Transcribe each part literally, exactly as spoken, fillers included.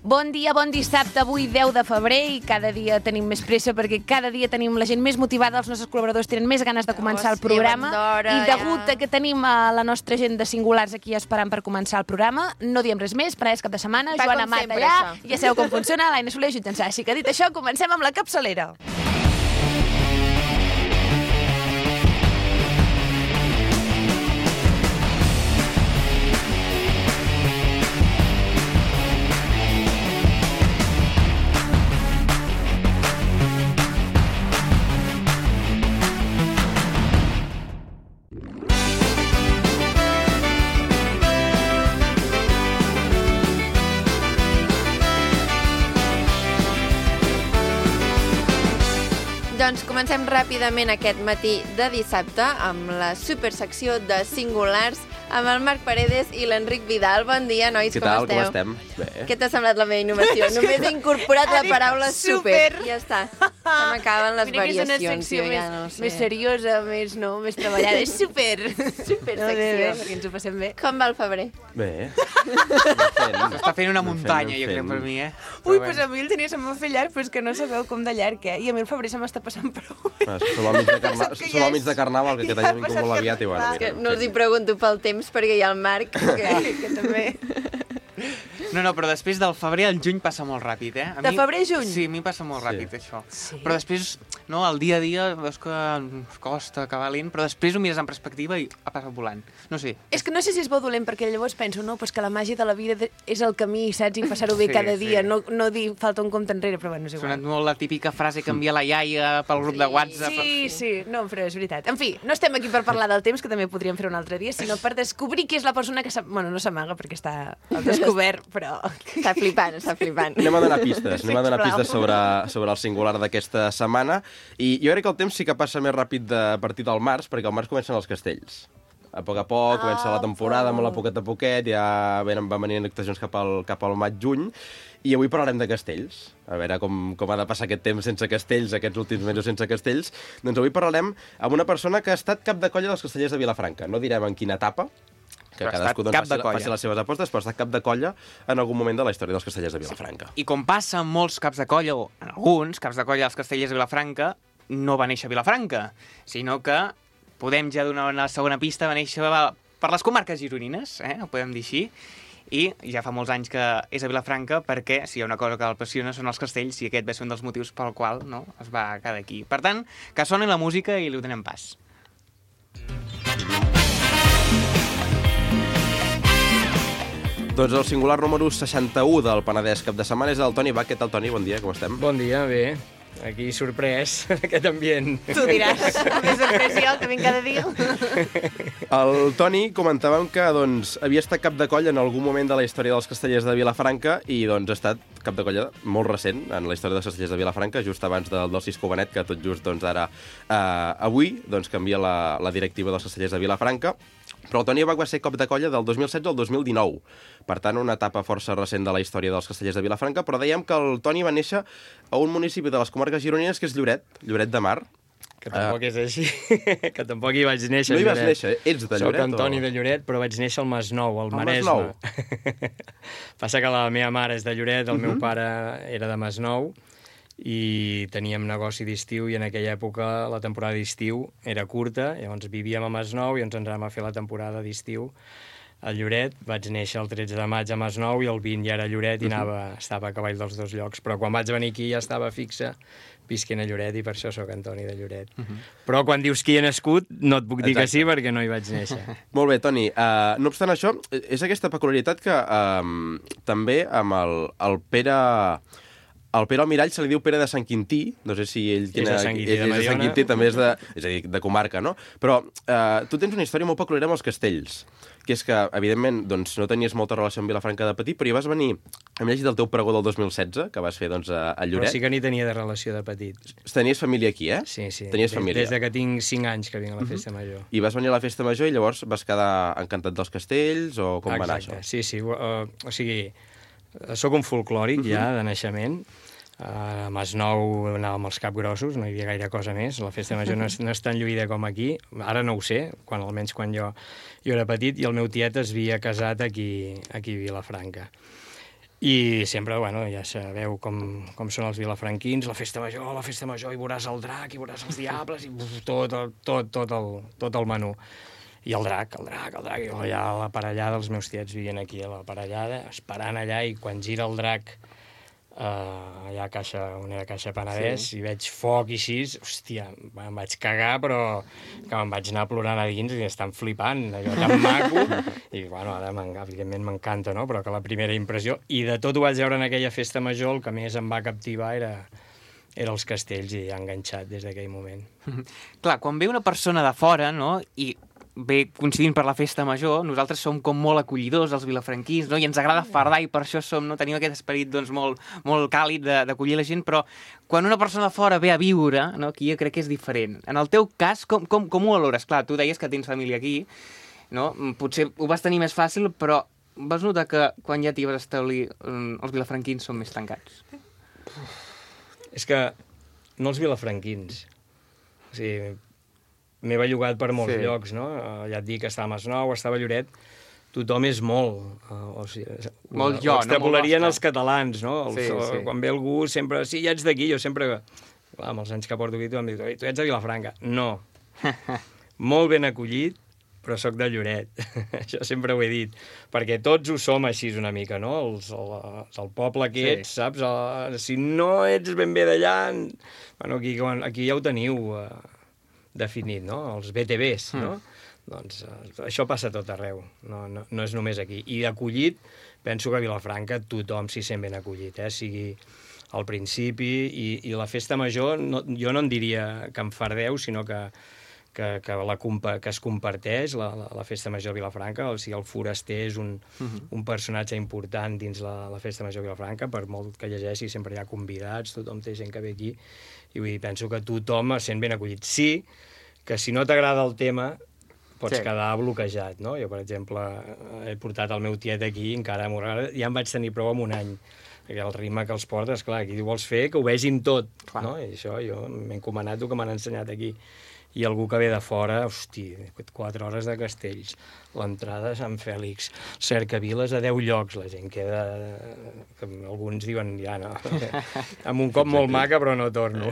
Bon dia, bon dissabte, avui deu de febrer i cada dia tenim més pressa perquè cada dia tenim la gent més motivada, els nostres col·laboradors tenen més ganes de començar Oh, el programa sí, d'hora, i degut ja. a que tenim a la nostra gent de Singulars aquí esperant per començar el programa, no diem res més, per és cap de setmana, Va Joana com Mata sempre, allà, això. ja sabeu com funciona, l'Aina Soler, jutjant Així que dit això, comencem amb la capçalera. Doncs comencem ràpidament aquest matí de dissabte amb la supersecció de Singulars amb el Marc Paredes i l'Enric Vidal. Bon dia, nois, Què com tal? esteu? Com estem? Bé. Què t'ha semblat la meva innovació? Només he incorporat la paraula super. Ja està. Se m'acaben les Mira que és una variacions. secció jo ja més, no ho sé. més seriosa, més, no, més treballada. És super. Super No, bé, bé, secció. perquè ens ho passem bé. Com va el febrer? Bé. Està fent una Anem muntanya, fent, jo anem crec, per fent. mi, eh? Ui, Però doncs a mi el tenia se'm va fer llarg, però és que no sabeu com de llarg, eh? I a mi el febrer se m'està passant prou. Ah, Som al mig de, carna... Que ja Som al mig és- de carnaval, que aquest ja any ha vingut ha molt passat aviat i bueno... carnaval. mira, Que no els hi sí. pregunto pel temps perquè hi ha el Marc. Que, que també... No, no, però després del febrer al juny passa molt ràpid, eh? A De febrer a juny? Sí, a mi passa molt Sí. ràpid, això. Sí. Però després, no, el dia a dia veus que ens costa acabar lent, però després ho mires en perspectiva i ha passat volant. No sé. És que no sé si és bo o dolent, perquè llavors penso, no, pues que la màgia de la vida de- és el camí, saps? I passar-ho bé Sí, cada dia, sí. no, no dir falta un compte enrere, però bueno, és Ha sonat igual. molt la típica frase que envia la iaia pel grup de WhatsApp. Sí, sí, no, però és veritat. En fi, no estem aquí per parlar del temps, que també podríem fer un altre dia, sinó per descobrir qui és la persona que... Bueno, no s'amaga perquè està al descobert, però... Està flipant, està flipant. Anem a donar pistes, anem a donar Sisplau. pistes sobre, sobre el singular d'aquesta setmana i jo crec que el temps sí que passa més ràpid de a partir del març, perquè al març comencen els castells. A poc a poc, comença la temporada, molt a poquet a poquet, ja venen, van venint actuacions cap al, cap al maig-juny, i avui parlarem de castells. A veure com, com ha de passar aquest temps sense castells, aquests últims mesos sense castells. Doncs avui parlarem amb una persona que ha estat cap de colla dels castellers de Vilafranca. No direm en quina etapa, que Però ha cadascú estat doncs, cap de faci, colla. faci les seves apostes, però ha estat cap de colla en algun moment de la història dels castellers de Vilafranca. I com passa en molts caps de colla, o en alguns caps de colla dels castellers de Vilafranca, no va néixer a Vilafranca, sinó que podem ja donar una segona pista, va néixer per les comarques gironines, eh? Ho podem dir així, i ja fa molts anys que és a Vilafranca perquè si hi ha una cosa que l'apassiona són els castells i aquest va ser un dels motius pel qual no, es va quedar aquí. Per tant, que soni la música i li donem pas. Doncs el singular número seixanta-u del Penedès cap de setmana és el Toni Bach. Què tal, Toni? Bon dia, com estem? Bon dia, bé. Aquí sorprès, aquest ambient. Tu diràs, més sorpresa que vinc cada dia. El Toni comentàvem que doncs, havia estat cap de colla en algun moment de la història dels castellers de Vilafranca i doncs, ha estat cap de colla molt recent en la història dels castellers de Vilafranca, just abans del, del Cisco Benet, que tot just doncs, ara, eh, avui, doncs, canvia la, la directiva dels castellers de Vilafranca. Però el Toni Bach va ser cap de colla del dos mil setze al dos mil dinou. Per tant, una etapa força recent de la història dels castellers de Vilafranca, però dèiem que el Toni va néixer a un municipi de les comarques gironines que és Lloret, Lloret de Mar. Que tampoc és així, que tampoc hi vaig néixer. No hi a vas Lloret. néixer? Ets de Lloret? Soc Antoni o... de Lloret, però vaig néixer al Masnou, al Al Maresme. Passa que la meva mare és de Lloret, el Mhm. meu pare era de Masnou, i teníem negoci d'estiu i en aquella època la temporada d'estiu era curta, llavors vivíem a Masnou i ens ens vam a fer la temporada d'estiu a Lloret. Vaig néixer el tretze de maig a Masnou i el vint ja era a Lloret i anava, estava a cavall dels dos llocs, però quan vaig venir aquí ja estava fixa visquent a Lloret i per això sóc Antoni de Lloret. Però quan dius qui he nascut no et puc dir Exacte. que sí perquè no hi vaig néixer. Molt bé, Toni. Uh, no obstant això, és aquesta peculiaritat que um, també amb el, el Pere... El Pere Almirall se li diu Pere de Sant Quintí, no sé si ell... És de Sant Quintí, ell de és de Sant Mediona. Quintí, també és de, és a dir, de comarca, no? Però uh, tu tens una història molt peculiar amb els castells, que és que, evidentment, doncs, no tenies molta relació amb Vilafranca de petit, però hi vas venir, hem llegit el teu pregó del dos mil setze, que vas fer doncs, a, a Però Lloret. sí que n'hi tenia de relació de petit. Tenies família aquí, eh? Sí, sí. Tenies des, família. Des de que tinc cinc anys que vinc a la festa major. I vas venir a la festa major i llavors vas quedar encantat dels castells, o com va anar això? Exacte, sí, sí. Uh, o sigui, sóc un folclòric Mhm. ja, de naixement. Uh, a Masnou anàvem als capgrossos, no hi havia gaire cosa més. La festa major no és, no és tan lluïda com aquí. Ara no ho sé, quan, almenys quan jo, jo era petit, i el meu tiet es havia casat aquí, aquí a Vilafranca. I sempre, bueno, ja sabeu com, com són els vilafranquins, la festa major, la festa major, i veuràs el drac, i veuràs els diables, i uf, tot, el- tot, tot, el, tot el menú. I el drac, el drac, el drac, i allà a la parellada, els meus tiets vivien aquí a la parellada, esperant allà, i quan gira el drac, uh, allà a Caixa, on era Caixa Penedès, sí. I veig foc i així, hòstia, em vaig cagar, però que me'n vaig anar plorant a dins i estan flipant, allò tan maco, i bueno, ara evidentment m'encanta, no? Però que la primera impressió, i de tot ho vaig veure en aquella festa major, el que més em va captivar era, era els castells, i ha enganxat des d'aquell moment. Clar, quan ve una persona de fora, no?, i ve coincidint per la festa major, nosaltres som com molt acollidors, els vilafranquins, no?, i ens agrada fardar, i per això som, no?, tenim aquest esperit doncs, molt, molt càlid d'acollir la gent, però quan una persona de fora ve a viure, no?, aquí jo crec que és diferent. En el teu cas, com, com, com ho valores? Clar, tu deies que tens família aquí, no? Potser ho vas tenir més fàcil, però vas notar que quan ja t'hi vas establir els vilafranquins són més tancats? És que no els vilafranquins. O sigui, m'he bellugat per molts Sí. llocs, no? Eh, Ja et dic que estava a Masnou, estava a Lloret, tothom és molt... Uh, o sigui, Molt ho- jo, ho no? extrapolarien Molt els catalans, no? Els, Sí, sí. Quan ve algú sempre... Sí, ja ets d'aquí, jo sempre... Clar, amb els anys que porto aquí, tu em dius, tu ets de Vilafranca. No. Molt ben acollit, però sóc de Lloret. Això sempre ho he dit. Perquè tots ho som així una mica, no? Els, el, el poble que Sí. ets, saps? El, si no ets ben bé d'allà... Bueno, aquí, aquí ja ho teniu uh, definit, no? Els B T Bs, no? Mm. Doncs uh, això passa a tot arreu, no, no, no és només aquí. I acollit, penso que a Vilafranca tothom s'hi sent ben acollit, eh? Sigui al principi, i, i la festa major, no, jo no en diria que en fardeu, sinó que, que, que, la, que es comparteix la, la, la festa major de Vilafranca, o sigui, el foraster és un, uh-huh. un personatge important dins la, la festa major de Vilafranca, per molt que llegeixi, sempre hi ha convidats, tothom té gent que ve aquí, i vull dir, penso que tothom es sent ben acollit. Sí, que si no t'agrada el tema, pots sí. quedar bloquejat, no? Jo, per exemple, he portat el meu tiet aquí, encara m'agrada, ja em vaig tenir prou amb un any, perquè el ritme que els portes, clar, aquí vols fer que ho vegin tot, clar. No? I això jo m'he encomanat el que m'han ensenyat aquí. I algú que ve de fora, hosti, quatre hores de castells, l'entrada a Sant Fèlix, cercaviles a deu llocs, la gent queda... Que alguns diuen, ja no, amb un cop molt maca, però no torno.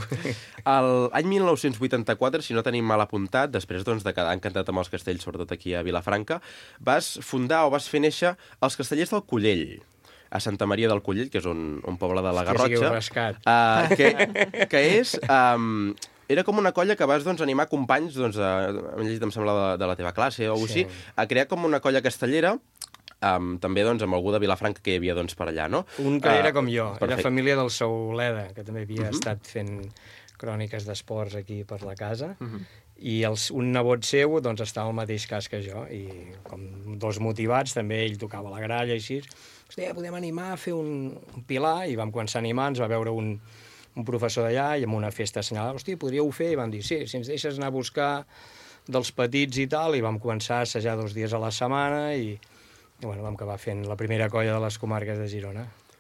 L'any mil nou-cents vuitanta-quatre, si no tenim mal apuntat, després doncs, de quedar encantat amb els castells, sobretot aquí a Vilafranca, vas fundar o vas fer néixer els Castellers del Collell, a Santa Maria del Collell, que és un, un poble de la Garrotxa, uh, que, que és... Um, era com una colla que vas doncs, animar companys, doncs, a, hem llegit, em sembla, de, de la teva classe o sí. així, a crear com una colla castellera, um, també doncs, amb algú de Vilafranca que hi havia doncs, per allà, no? Un que uh, era com jo, perfecte. Era família del Sauleda, que també havia uh -huh. estat fent cròniques d'esports aquí per la casa, uh -huh. i els, un nebot seu doncs, estava al mateix cas que jo, i com dos motivats, també ell tocava la gralla i així, hòstia, podem animar a fer un, un pilar, i vam començar a animar, ens va veure un, un professor d'allà, i amb una festa assenyalada, hòstia, podríeu fer? I van dir, sí, si ens deixes anar a buscar dels petits i tal, i vam començar a assajar dos dies a la setmana, i, i bueno, vam acabar fent la primera colla de les comarques de Girona.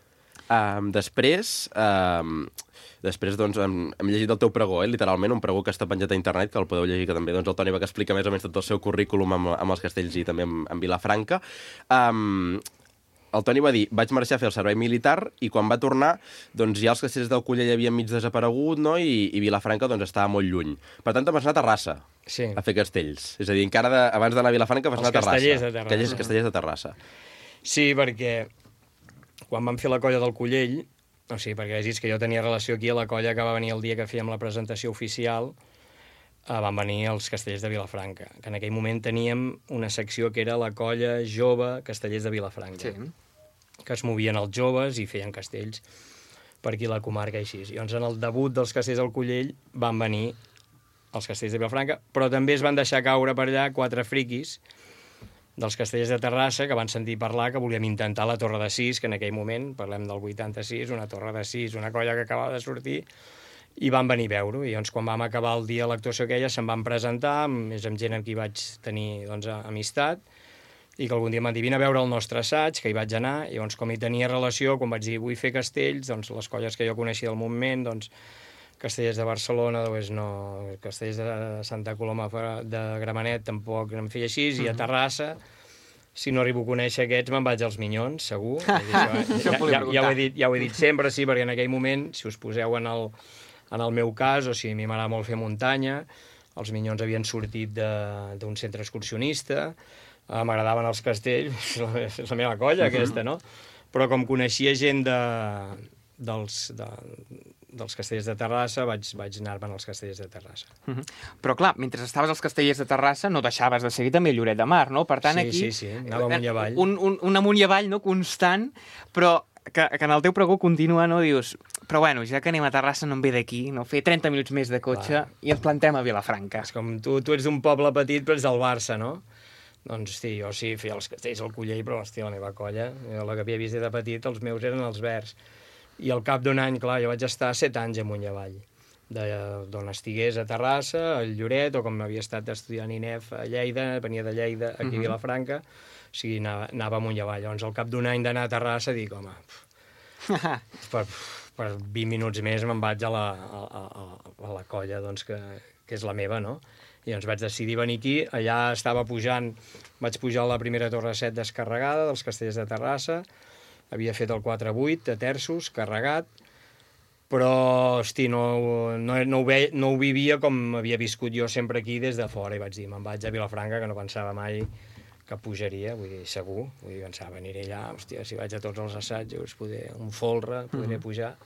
Um, després, um, després doncs, hem, hem llegit el teu pregó, eh? Literalment, un pregó que està penjat a internet, que el podeu llegir, que també doncs, el Toni va explicar més o menys tot el seu currículum amb, amb els castells i també amb, amb Vilafranca. Um, el Toni va dir, vaig marxar a fer el servei militar, i quan va tornar, doncs ja els castells del Collell havien mig desaparegut, no? I, i Vilafranca doncs, estava molt lluny. Per tant, vas anar a Terrassa sí. a fer castells. És a dir, encara de, abans d'anar a Vilafranca vas els anar a Terrassa. Castellers de Terrassa. Castellers, castellers de Terrassa. Sí, perquè quan vam fer la colla del Collell, o sigui, perquè has dit que jo tenia relació aquí a la colla que va venir el dia que fèiem la presentació oficial, eh, van venir els Castellers de Vilafranca, que en aquell moment teníem una secció que era la colla jove Castellers de Vilafranca, sí. que es movien els joves i feien castells per aquí la comarca i així. I llavors, en el debut dels Castellers del Collell van venir els Castellers de Vilafranca, però també es van deixar caure per allà quatre friquis dels Castellers de Terrassa, que van sentir parlar que volíem intentar la Torre de Sis, que en aquell moment, parlem del vuitanta-sis, una Torre de Sis, una colla que acabava de sortir, i van venir a veure-ho. I llavors, quan vam acabar el dia l'actuació aquella, se'n van presentar, més amb gent amb qui vaig tenir doncs, amistat, i que algun dia em van dir, vine a veure el nostre assaig, que hi vaig anar, i llavors, com hi tenia relació, quan vaig dir, vull fer castells, doncs les colles que jo coneixia del moment, doncs, Castellers de Barcelona, doncs no, Castellers de Santa Coloma de Gramenet tampoc em feia així, uh-huh. i a Terrassa si no arribo a conèixer aquests, me'n vaig als Minyons, segur. Dir, això, ja, ja, ja, ja, ho he dit, ja ho he dit sempre, sí, perquè en aquell moment, si us poseu en el, en el meu cas, o sigui, a mi m'agrada molt fer muntanya, els Minyons havien sortit d'un centre excursionista, eh, m'agradaven els castells, és la, és la meva colla, aquesta, no? Però com coneixia gent de, dels, de, dels castellers de Terrassa, vaig, vaig anar-me'n als castellers de Terrassa. Uh -huh. Però clar, mentre estaves als castellers de Terrassa no deixaves de seguir també Lloret de Mar, no? Per tant, sí, aquí... Sí, sí, anava amunt i avall. Un, un, un amunt i avall, no?, constant, però que, que en el teu pregó continua, no? Dius, però bueno, ja que anem a Terrassa no em ve d'aquí, no? Fer trenta minuts més de cotxe clar. I ens plantem a Vilafranca. És com tu, tu ets d'un poble petit, però ets del Barça, no? Doncs, hosti, jo sí, feia els castells al Collell, però, hosti, la meva colla, jo la que havia vist de petit, els meus eren els verds. I al cap d'un any, clar, jo vaig estar set anys amunt i avall, d'on estigués a Terrassa, a Lloret, o com havia estat estudiant I N E F a Lleida, venia de Lleida, aquí uh -huh. a Vilafranca, o sigui, anava, anava amunt i avall. Llavors, al cap d'un any d'anar a Terrassa, dic, home, per, per vint minuts més me'n vaig a la, a, a, a la colla, doncs, que, que és la meva, no? I llavors vaig decidir venir aquí, allà estava pujant, vaig pujar a la primera torre set descarregada dels castellers de Terrassa, havia fet el quatre vuit de terços, carregat, però, hosti, no, no, no, ho ve, no ho vivia com havia viscut jo sempre aquí des de fora, i vaig dir, me'n vaig a Vilafranca, que no pensava mai que pujaria, vull dir, segur, vull dir, pensava, aniré allà, hòstia, si vaig a tots els assajos, poder, un folre, podré pujar,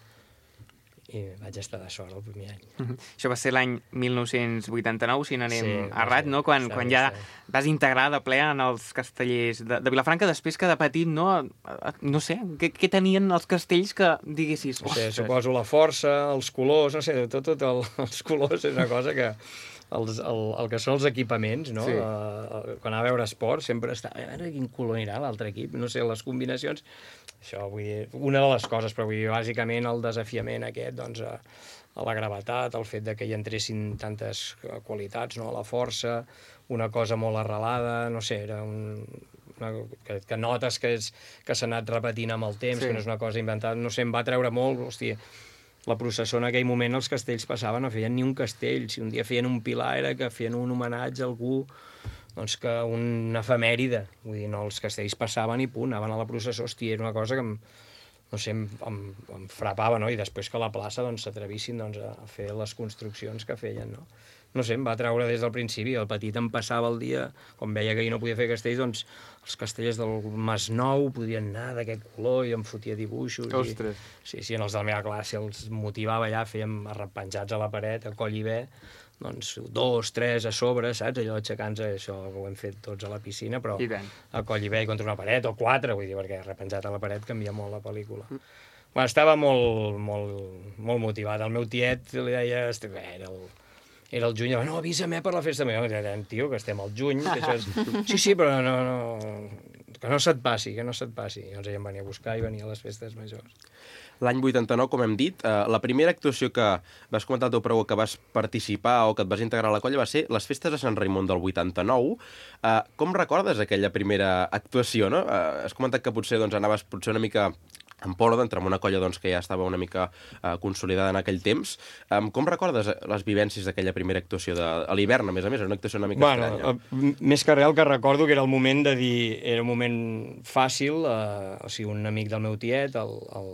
i vaig estar de sort el primer any. Uh -huh. Això va ser l'any mil nou-cents vuitanta-nou, si n'anem sí, errat, no? Quan, sí, quan sí, ja sí. vas integrar de ple en els castellers de, de Vilafranca, després que de petit, no, no sé, què, què tenien els castells que diguessis? No sé, suposo la força, els colors, no sé, tot, tot el, els colors és una cosa que... Els, el, el que són els equipaments, no? Sí. Uh, quan anava a veure esport sempre està... A veure quin color anirà l'altre equip, no sé, les combinacions... Això, vull dir, una de les coses, però vull dir, bàsicament el desafiament aquest, doncs, a, a la gravetat, el fet de que hi entressin tantes qualitats, no? La força, una cosa molt arrelada, no sé, era un... Una, que, que notes que, és, que s'ha anat repetint amb el temps, sí. Que no és una cosa inventada, no sé, em va treure molt, hòstia, la processó en aquell moment, els castells passaven, no feien ni un castell, si un dia feien un pilar era que feien un homenatge a algú, doncs que una efemèride, vull dir, no, els castells passaven i punt, anaven a la processó, hòstia, era una cosa que em, no sé, em, em, em frapava, no? I després que a la plaça doncs s'atrevissin doncs, a fer les construccions que feien, no? No sé, em va treure des del principi, el petit em passava el dia, com veia que jo no podia fer castells, doncs els castellers del Masnou podien anar d'aquest color i em fotia dibuixos. Ostres! I, sí, sí, en els de la meva classe els motivava allà, fèiem arrepenjats a la paret, a coll i bé, doncs dos, tres a sobre, saps? Allò aixecant-se, això ho hem fet tots a la piscina, però a coll i bé contra una paret, o quatre, vull dir, perquè arrepenjat a la paret canvia molt la pel·lícula. Mm. Bueno, estava molt, molt, molt motivat. El meu tiet li deia, bé, era el... Era el juny, no, avisa'm per la festa meva. Dèiem, tio, que estem al juny, que això és... Sí, sí, però no, no... que no se't passi, que no se't passi. I llavors ella em venia a buscar i venia a les festes majors. L'any vuitanta-nou, com hem dit, eh, la primera actuació que vas comentar al teu pregó que vas participar o que et vas integrar a la colla va ser les festes de Sant Raimon del vuitanta-nou. Eh, com recordes aquella primera actuació, no? Eh, has comentat que potser doncs, anaves potser una mica en polo d'entrar en una colla doncs, que ja estava una mica eh, consolidada en aquell temps. Um, com recordes les vivències d'aquella primera actuació de, a l'hivern, a més a més? Era una actuació una mica bueno, estranya. Eh, més que res el que recordo que era el moment de dir... Era un moment fàcil, eh, o sigui, un amic del meu tiet, el, el,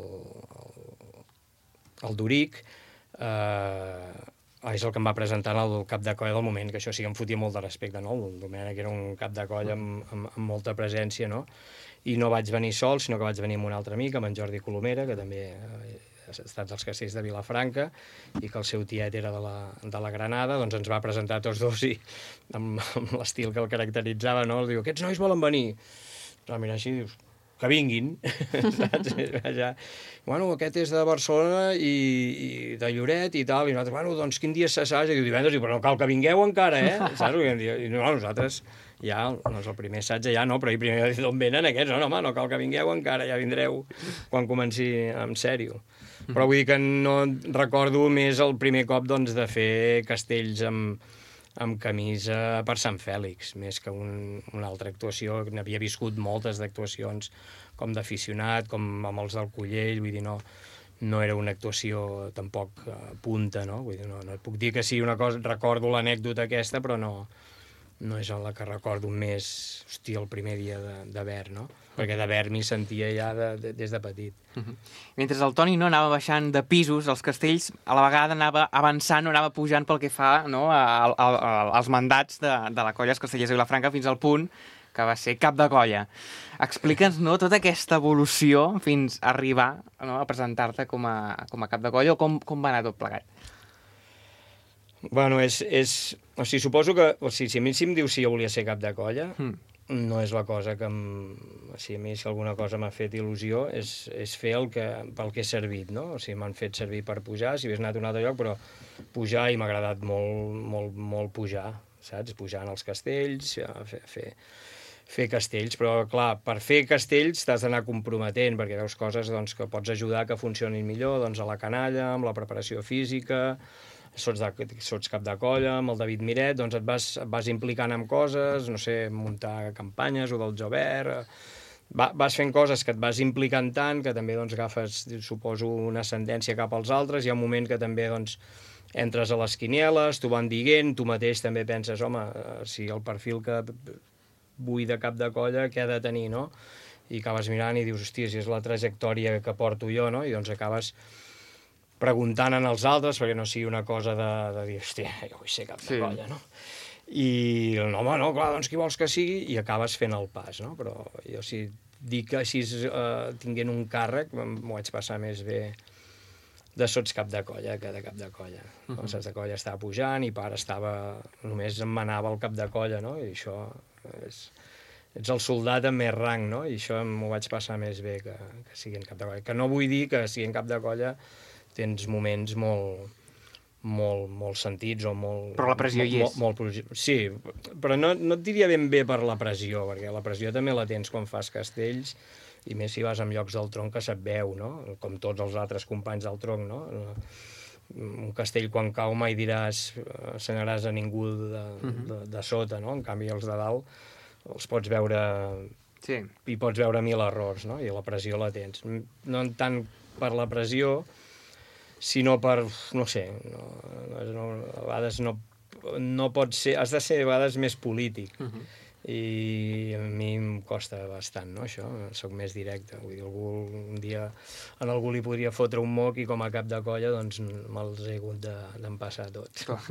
el, el Doric, eh, és el que em va presentar el cap de colla del moment, que això sí que em fotia molt de respecte, no? El Domènec era un cap de colla amb, amb, amb molta presència, no? I no vaig venir sol, sinó que vaig venir amb un altre amic, amb en Jordi Colomera, que també ha estat dels castells de Vilafranca, i que el seu tiet era de la, de la Granada, doncs ens va presentar tots dos i amb, amb l'estil que el caracteritzava, no? Diu, aquests nois volen venir. Va mirar així i dius, que vinguin, saps? Ja. Bueno, aquest és de Barcelona i, i de Lloret i tal, i nosaltres, bueno, doncs quin dia s'assaja? I diu, divendres, i, però no cal que vingueu encara, eh? Saps? I no, nosaltres... Ja, doncs el primer assaig ja no, però i primer d'on venen aquests? No, no, home, no cal que vingueu encara, ja vindreu quan comenci en sèrio. Però vull dir que no recordo més el primer cop doncs, de fer castells amb, amb camisa per Sant Fèlix, més que un, una altra actuació. N'havia viscut moltes d'actuacions com d'aficionat, com amb els del Collell, vull dir, no, no era una actuació tampoc uh, punta, no? Vull dir, no, no et puc dir que sí una cosa, recordo l'anècdota aquesta, però no... no és la que recordo més, hòstia, el primer dia d'Avert, no? Perquè d'Avert m'hi sentia ja de, de, des de petit. Uh -huh. Mentre el Toni no anava baixant de pisos, els castells, a la vegada anava avançant o anava pujant pel que fa, no, a, a, a, als mandats de, de la colla Els Castellers de Vilafranca fins al punt que va ser cap de colla. Explica'ns, no, tota aquesta evolució fins a arribar, no, a presentar-te com, a, com a cap de colla, o com, com va anar tot plegat? Bueno, és... és o sigui, suposo que... O sigui, si a mi si em diu si jo volia ser cap de colla, mm. no és la cosa que em... O sigui, a mi si alguna cosa m'ha fet il·lusió és, és fer el que, pel que he servit, no? O sigui, m'han fet servir per pujar, si hagués anat a un altre lloc, però pujar, i m'ha agradat molt, molt, molt pujar, saps? Pujar en els castells, fer, fer, fer castells, però clar, per fer castells t'has d'anar comprometent, perquè veus coses doncs, que pots ajudar que funcionin millor, doncs a la canalla, amb la preparació física, sots, de, sots cap de colla, amb el David Miret, doncs et vas, et vas implicant en coses, no sé, muntar campanyes o del Jobert, va, vas fent coses que et vas implicant tant que també doncs, agafes, suposo, una ascendència cap als altres, hi ha un moment que també doncs, entres a les quinieles, t'ho van dient, tu mateix també penses, home, si el perfil que vull de cap de colla, què ha de tenir, no? I acabes mirant i dius, hòstia, si és la trajectòria que porto jo, no? I doncs acabes preguntant als altres, perquè no sigui una cosa de, de dir, hòstia, jo vull ser cap de sí. colla, no? I, no, home, no, clar, doncs qui vols que sigui? I acabes fent el pas, no? Però jo si dic que així eh, tinguent un càrrec, m'ho vaig passar més bé de sots cap de colla que de cap de colla. Uh -huh. El sots de colla estava pujant i per estava... Només em manava el cap de colla, no? I això és... Ets el soldat amb més rang, no? I això m'ho vaig passar més bé que, que siguin cap de colla. Que no vull dir que siguin cap de colla tens moments molt, molt, molt sentits o molt... Però la pressió molt, hi és. Molt, molt, sí, però no, no et diria ben bé per la pressió, perquè la pressió també la tens quan fas castells, i més si vas en llocs del tronc que se't veu, no? Com tots els altres companys del tronc, no? Un castell quan cau mai diràs senyaràs a ningú de, de, de sota, no? En canvi els de dalt els pots veure... Sí. I pots veure mil errors, no? I la pressió la tens. No tant per la pressió, sinó per, no sé, no, no, a vegades no, no pot ser, has de ser a vegades més polític. Uh-huh. I a mi em costa bastant, no, això, soc més directe, vull dir, algú, un dia en algú li podria fotre un moc i com a cap de colla doncs me'ls he hagut d'empassar tots. uh,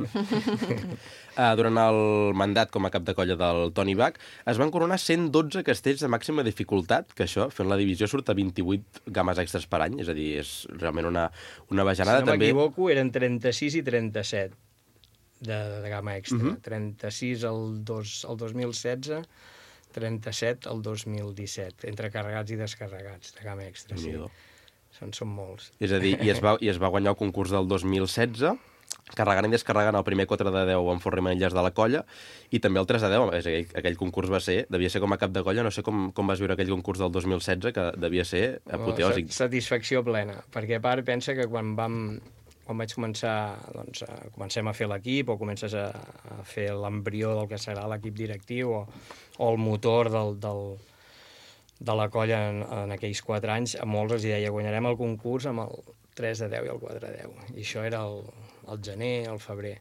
durant el mandat com a cap de colla del Toni Bach es van coronar cent dotze castells de màxima dificultat, que això, fent la divisió, surt a vint-i-vuit games extres per any, és a dir, és realment una, una bajanada. Si no també... m'equivoco, eren trenta-sis i trenta-set. De, de gamma extra. Uh-huh. trenta-sis el, dos, el dos mil setze, trenta-set el dos mil disset, entre carregats i descarregats de gamma extra, sí. Són, són molts. És a dir, i es, va, i es va guanyar el concurs del dos mil setze, carregant i descarregant el primer quatre de deu en Forri Manilles de la colla, i també el tres de deu, és aquell, aquell concurs va ser, devia ser com a cap de colla, no sé com, com vas viure aquell concurs del dos mil setze, que devia ser apoteòsic. Oh, satisfacció plena, perquè a part pensa que quan vam... quan vaig començar, doncs, a, comencem a fer l'equip o comences a, a fer l'embrió del que serà l'equip directiu o, o el motor del, del, de la colla en, en aquells quatre anys, a molts els deia guanyarem el concurs amb el tres de deu i el quatre de deu. I això era el, el gener, el febrer.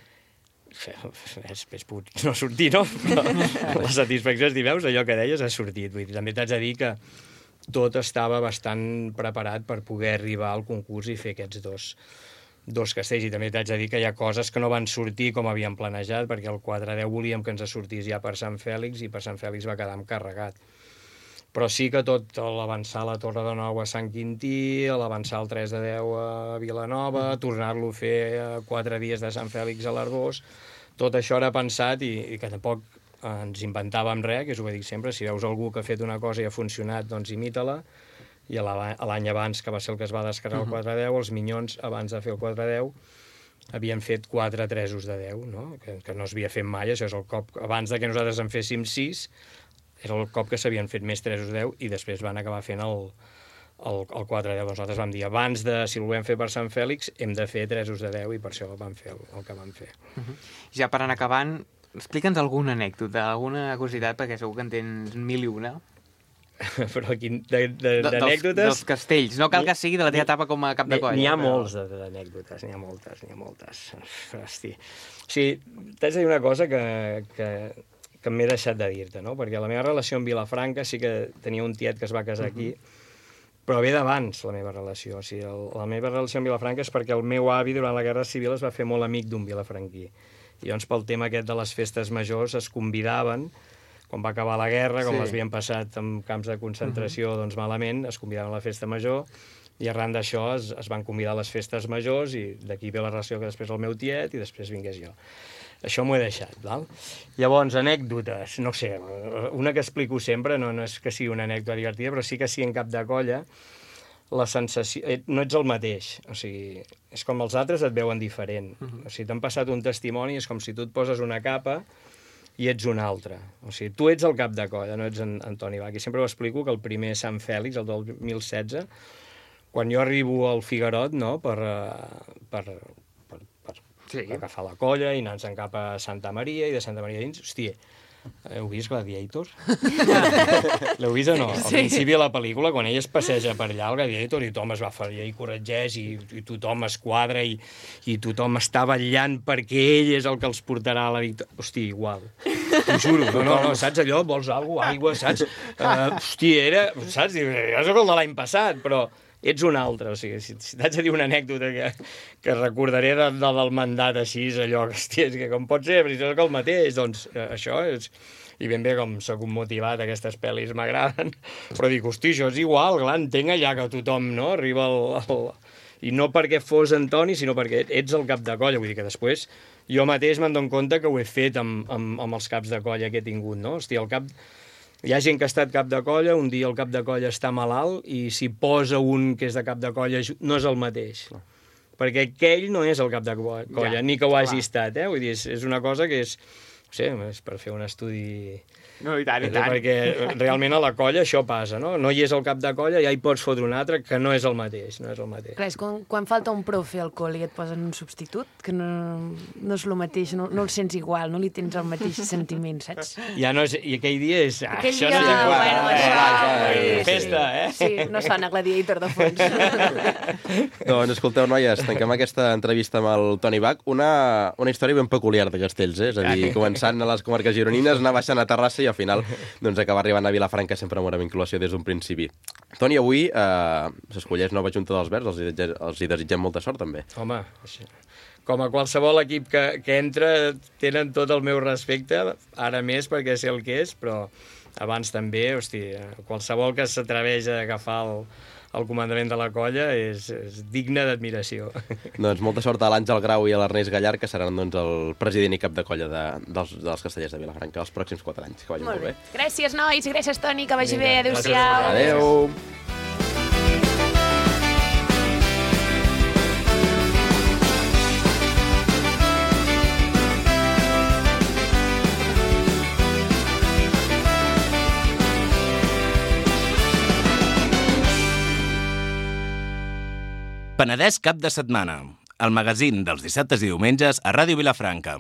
És, és put, no sortir, no? Però la satisfacció és dir, veus, allò que deies ha sortit. Vull dir, també t'haig de dir que tot estava bastant preparat per poder arribar al concurs i fer aquests dos, dos castells. I també t'haig de dir que hi ha coses que no van sortir com havíem planejat, perquè el quatre de deu volíem que ens sortís ja per Sant Fèlix i per Sant Fèlix va quedar encarregat. Però sí que tot l'avançar a la Torre de Nou a Sant Quintí, l'avançar el tres de deu a Vilanova, tornar-lo a fer a quatre dies de Sant Fèlix a l'Arbós, tot això era pensat i, i que tampoc ens inventàvem res, que és el que dic sempre, si veus algú que ha fet una cosa i ha funcionat, doncs imita-la, i l'any abans, que va ser el que es va descarregar el quatre de deu, els Minyons, abans de fer el quatre de deu, havien fet quatre tresos de deu, no? Que, que no s'havia fet mai, això és el cop, abans de que nosaltres en féssim sis, era el cop que s'havien fet més tresos de deu, i després van acabar fent el, el, el quatre de deu. Nosaltres vam dir, abans de, si el volem fer per Sant Fèlix, hem de fer tresos de deu, i per això vam fer el, el que vam fer. Uh-huh. Ja per anar acabant, explica'ns alguna anècdota, alguna curiositat, perquè segur que en tens mil i una. Però aquí, d'anècdotes... Dels, dels castells. No cal que sigui de la teva etapa com a cap de colla. N'hi ha però... molts d'anècdotes, n'hi ha moltes, n'hi ha moltes. Hosti. O sigui, t'haig de dir una cosa que, que, que m'he deixat de dir-te, no? Perquè la meva relació amb Vilafranca sí que tenia un tiet que es va casar aquí, uh-huh. però ve d'abans la meva relació. O sigui, el, la meva relació amb Vilafranca és perquè el meu avi durant la Guerra Civil es va fer molt amic d'un vilafranquí. I llavors pel tema aquest de les festes majors es convidaven, quan va acabar la guerra, com sí. les havien passat en camps de concentració uh-huh. doncs malament, es convidaven a la festa major, i arran d'això es, es van convidar a les festes majors, i d'aquí ve la relació que després el meu tiet, i després vingués jo. Això m'ho he deixat, val? Llavors, anècdotes, no sé, una que explico sempre, no, no és que sigui una anècdota divertida, però sí que sí en cap de colla, la sensació... Eh, no ets el mateix, o sigui, és com els altres et veuen diferent. Uh-huh. O sigui, t'han passat un testimoni, és com si tu et poses una capa i ets un altre. O sigui, tu ets el cap de colla, no ets en Antoni Bach. I sempre ho explico que el primer Sant Fèlix, el del dos mil setze, quan jo arribo al Figuerot, no?, per, per, per, per, sí. per agafar la colla i anar-nos cap a Santa Maria, i de Santa Maria dins, hòstia, heu vist Gladiator? L'heu vist o no? Al principi de la pel·lícula, quan ell es passeja per allà, el Gladiator, i tothom es va fer i corregeix, i, i tothom es quadra, i, i tothom està ballant perquè ell és el que els portarà a la victòria. Hòstia, igual. T'ho juro. No, no, no, saps allò? Vols alguna cosa, aigua, saps? Uh, hòstia, era... Saps? Ja és el de l'any passat, però ets un altre. O sigui, si, si t'haig de dir una anècdota que, que recordaré de, de, del mandat així, és allò que, hòstia, és que com pot ser, però si és el mateix, doncs eh, això és... I ben bé, com soc un motivat, aquestes pel·lis m'agraden, però dic, hosti, això és igual, clar, entenc allà que tothom, no?, arriba al... al... I no perquè fos Antoni, sinó perquè ets el cap de colla. Vull dir que després jo mateix me'n dono compte que ho he fet amb, amb, amb els caps de colla que he tingut, no? Hosti, el cap... Hi ha gent que ha estat cap de colla, un dia el cap de colla està malalt, i si posa un que és de cap de colla no és el mateix. Perquè aquell no és el cap de colla, ja, ni que ho hagi clar. estat, eh? Vull dir, és, és una cosa que és... No sé, és per fer un estudi... No, i tant, i tant. Perquè realment a la colla això passa, no? No hi és el cap de colla, ja hi pots fotre un altre que no és el mateix, no és el mateix. Clar, és quan, quan falta un profe al col·le i et posen un substitut, que no, no és el mateix, no, no el sents igual, no li tens el mateix sentiment, saps? Ja no és... I aquell dia és... Ah, aquell això dia, no és igual. Bueno, això, eh? sí, Festa, eh? Sí, no sona Gladiator de fons. Doncs escolteu, noies, tanquem aquesta entrevista amb el Toni Bach. Una, una història ben peculiar de Castells, eh? És a dir, començant a les comarques gironines, anar baixant a Terrassa i al final doncs acabar arribant a Vilafranca sempre amb una vinculació des d'un principi. Toni, avui eh, s'escolleix nova Junta dels Verds, els hi, desitgem, els hi desitgem molta sort, també. Home, com a qualsevol equip que, que entra, tenen tot el meu respecte, ara més perquè sé el que és, però abans també, hosti, qualsevol que s'atreveix a agafar el, el comandament de la colla és, és digne d'admiració. Doncs molta sort a l'Àngel Grau i a l'Ernest Gallar, que seran doncs, el president i cap de colla de, dels, dels Castellers de Vilafranca els pròxims quatre anys. Que vagi molt, molt bé. bé. Gràcies, nois, i gràcies, Toni, que vagi Vinga, bé. Adéu-siau. Adéu. Penedès cap de setmana, el magazín dels dissabtes i diumenges a Ràdio Vilafranca.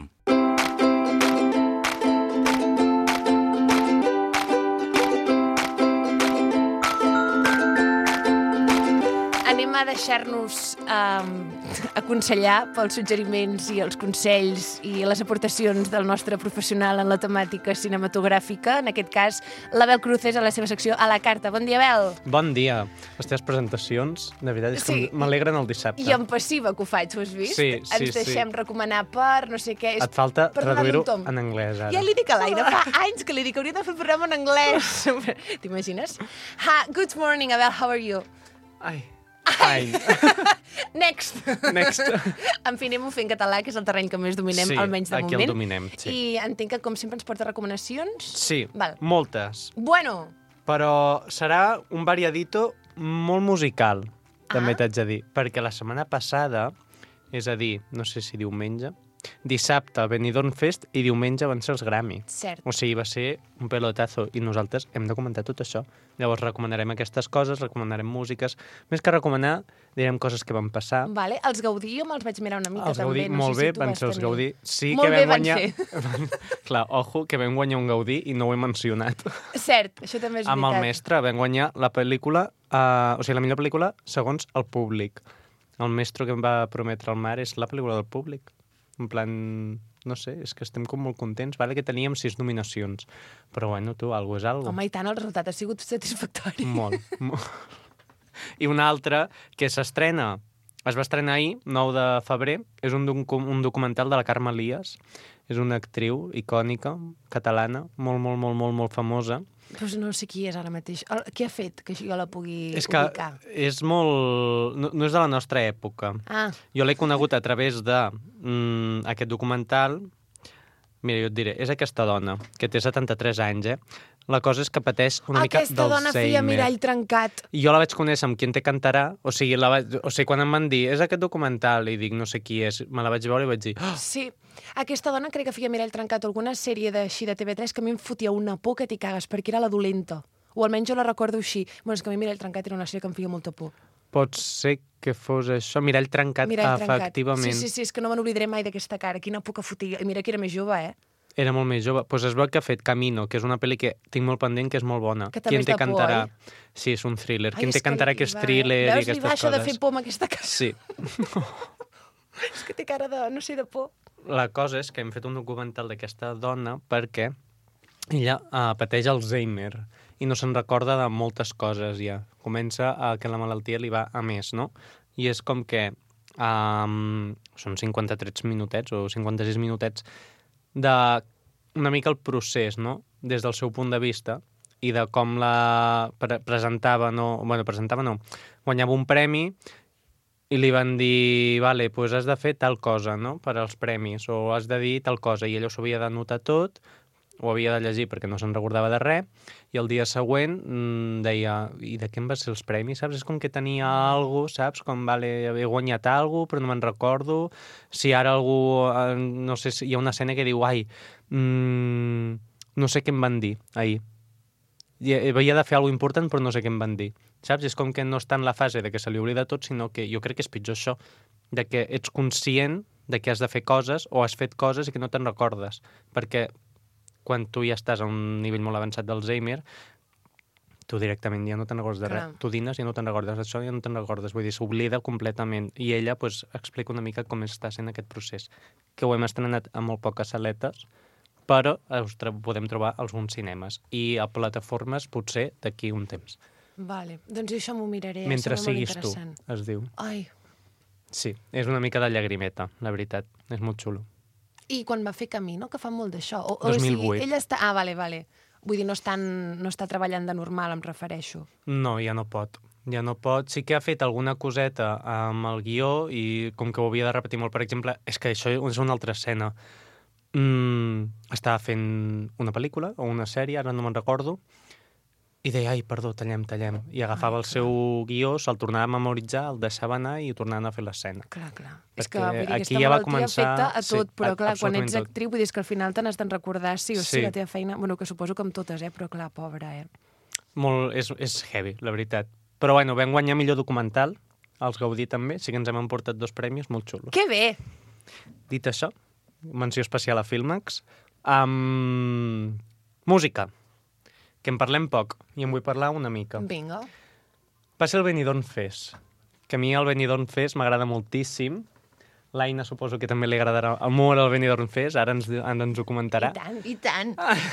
Anem a deixar-nos um, aconsellar pels suggeriments i els consells i les aportacions del nostre professional en la temàtica cinematogràfica, en aquest cas, l'Abel Cruces, a la seva secció A la Carta. Bon dia, Abel. Bon dia. Les teves presentacions, de veritat, és Sí. que m'alegren el dissabte. I en passiva que ho faig, ho has vist? Sí, sí, Ens deixem sí. recomanar per no sé què. És Et falta per donar-li traduir-ho un tom. en anglès, ara. Ja li dic a l'Aire, fa anys que li dic, hauria de fer el programa en anglès. T'imagines? Ha, good morning, Abel, how are you? Ai, ai. Next. Next. En fi, anem-ho fer en català, que és el terreny que més dominem, Sí, almenys de aquí moment. el dominem, sí. I entenc que, com sempre, ens porta recomanacions. Sí, Val. moltes. Bueno, Però serà un variadito molt musical, també Ah. t'haig de dir. Perquè la setmana passada, és a dir, no sé si diumenge, dissabte Benidorm Fest i diumenge van ser els Grammy. Cert. O sigui, va ser un pelotazo i nosaltres hem de comentar tot això. Llavors recomanarem aquestes coses, recomanarem músiques. Més que recomanar, direm coses que van passar. Vale. Els Gaudí jo me'ls vaig mirar una mica Els també. Gaudí, no molt sé bé, si tu van vas ser els tenir. Gaudí. Sí Molt que bé vam van guanyar... Clar, ojo, que vam guanyar un Gaudí i no ho he mencionat. Cert, això també és veritat. Amb el mestre vam guanyar la pel·lícula, uh, o sigui, la millor pel·lícula segons el públic. El mestre que em va prometre el mar és la pel·lícula del públic. En plan, no sé, és que estem com molt contents, vale? Que teníem sis nominacions. Però bueno, tu, algo és algo. Home, i tant, el resultat ha sigut satisfactori. Molt, molt. I una altra que s'estrena, es va estrenar ahir, nou de febrer, és un, docu un documental de la Carme Elias. És una actriu icònica, catalana, molt, molt, molt, molt, molt famosa. Però no sé qui és ara mateix. El, què ha fet que jo la pugui És que ubicar? és molt... No, no és de la nostra època. Ah, Jo l'he conegut a través de mm, aquest documental. Mira, jo et diré, és aquesta dona, que té setanta-tres anys, eh? La cosa és que pateix una mica aquesta dona feia d'Alzheimer. mirall trencat. I jo la vaig conèixer amb Qui en te cantarà, o sigui, la vaig, o sigui, quan em van dir, és aquest documental, i dic, no sé qui és, me la vaig veure i vaig dir, oh, Sí, aquesta dona crec que feia mirall trencat o alguna sèrie d'així de T V tres que a mi em fotia una por que t'hi cagues, perquè era la dolenta. O almenys jo la recordo així. Bueno, és que a mi mirall trencat era una sèrie que em feia molta por. pot ser que fos això, mirall trencat, Mirall trencat. efectivament. Sí, sí, sí, és que no me n'oblidaré mai d'aquesta cara. Quina por que fotia. I mira que era més jove, eh? Era molt més jove. Doncs pues es veu que ha fet Camino, que és una pel·li que tinc molt pendent, que és molt bona. Que també Qui en és te de por, cantarà? oi? Sí, és un thriller. Ai, Qui en te és que cantarà, li que és va, eh? thriller i Veus, li aquestes baixa coses. de fer por amb aquesta cara. Sí. És que té cara de, no sé, de por. La cosa és que hem fet un documental d'aquesta dona perquè ella uh, pateix Alzheimer i no se'n recorda de moltes coses ja. Comença a que la malaltia li va a més, no? I és com que um, són cinquanta-tres minutets o cinquanta-sis minutets de una mica el procés, no? Des del seu punt de vista i de com la pre presentava, no... Bueno, presentava no. Guanyava un premi i li van dir, vale, pues has de fer tal cosa, no?, per als premis, o has de dir tal cosa, i ell s'ho havia d'anotar tot, ho havia de llegir perquè no se'n recordava de res, i el dia següent mmm, deia, i de què em va ser els premis, saps? És com que tenia algo, saps? Com, vale, he guanyat algo, però no me'n recordo, si ara algú, eh, no sé, si hi ha una escena que diu, ai, mmm, no sé què em van dir ahir, i havia de fer alguna important però no sé què em van dir, saps? És com que no està en la fase de que se li oblida tot, sinó que jo crec que és pitjor això, de que ets conscient de que has de fer coses o has fet coses i que no te'n recordes, perquè quan tu ja estàs a un nivell molt avançat d'Alzheimer, tu directament ja no te'n recordes de Clar. res. Tu dines i no te'n recordes d'això, ja no te'n recordes. Vull dir, s'oblida completament. I ella pues, explica una mica com està sent aquest procés, que ho hem estrenat a molt poques saletes, però us podem trobar als bons cinemes. I a plataformes potser d'aquí un temps. Vale, doncs això m'ho miraré. Mentre sembla molt siguis tu, interessant. es diu. Ai, Sí, és una mica de llagrimeta, la veritat. És molt xulo. i quan va fer Camino, que fa molt d'això. O, o dos mil vuit. sigui, ella està... Ah, vale, vale. Vull dir, no, estan, no està treballant de normal, em refereixo. No, ja no pot. Ja no pot. Sí que ha fet alguna coseta amb el guió i com que ho havia de repetir molt. Per exemple, és que això és una altra escena. Mm, estava fent una pel·lícula o una sèrie, ara no me'n recordo, i deia, ai, perdó, tallem, tallem. I agafava Ai, el seu guió, se'l tornava a memoritzar, el deixava anar i ho tornaven a fer l'escena. Clar, clar. Perquè És que vull dir, aquí aquesta ja va malaltia començar- afecta a sí, tot, però a- clar, quan absolutament ets tot. actriu, vull dir, és que al final te n'has de recordar sí o sí, Sí. la teva feina. Bueno, que suposo que amb totes, eh? Però clar, pobra, eh? Molt, és, és heavy, la veritat. Però bueno, vam guanyar millor documental, els Gaudí també, sí que ens hem emportat dos premis molt xulos. Que bé! Dit això, menció especial a Filmax. Um, música, que en parlem poc, i en vull parlar una mica. Vinga. Va ser el Benidorm Fest, que a mi el Benidorm Fest m'agrada moltíssim. L'Aina suposo que també li agradarà molt el Benidorm Fest, ara ens, ara ens ho comentarà. I tant, i tant.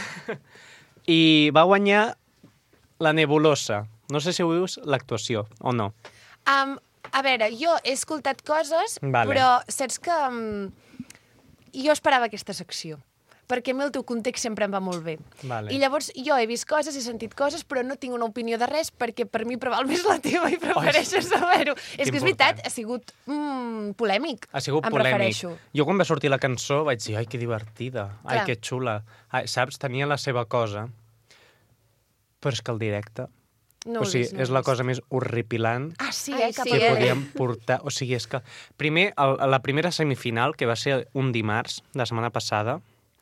I va guanyar La Nebulosa. No sé si ho dius l'actuació o no. Um, a veure, jo he escoltat coses, Vale. però saps que um, jo esperava aquesta secció, perquè a mi el teu context sempre em va molt bé. Vale. I llavors jo he vist coses, he sentit coses, però no tinc una opinió de res, perquè per mi preval més la teva i prefereixo saber-ho. És que és veritat, ha sigut mm, polèmic. Ha sigut em polèmic. refereixo. Jo quan va sortir la cançó vaig dir, ai, que divertida, ai, Clar. que xula. Ai, saps, tenia la seva cosa, però és que el directe No o ho he sigui, vist, no ho és he la vist. cosa més horripilant Ah, sí, Ai, eh? Cap sí, a que eh? podíem portar. O sigui, és que... Primer, el, la primera semifinal, que va ser un dimarts, la setmana passada,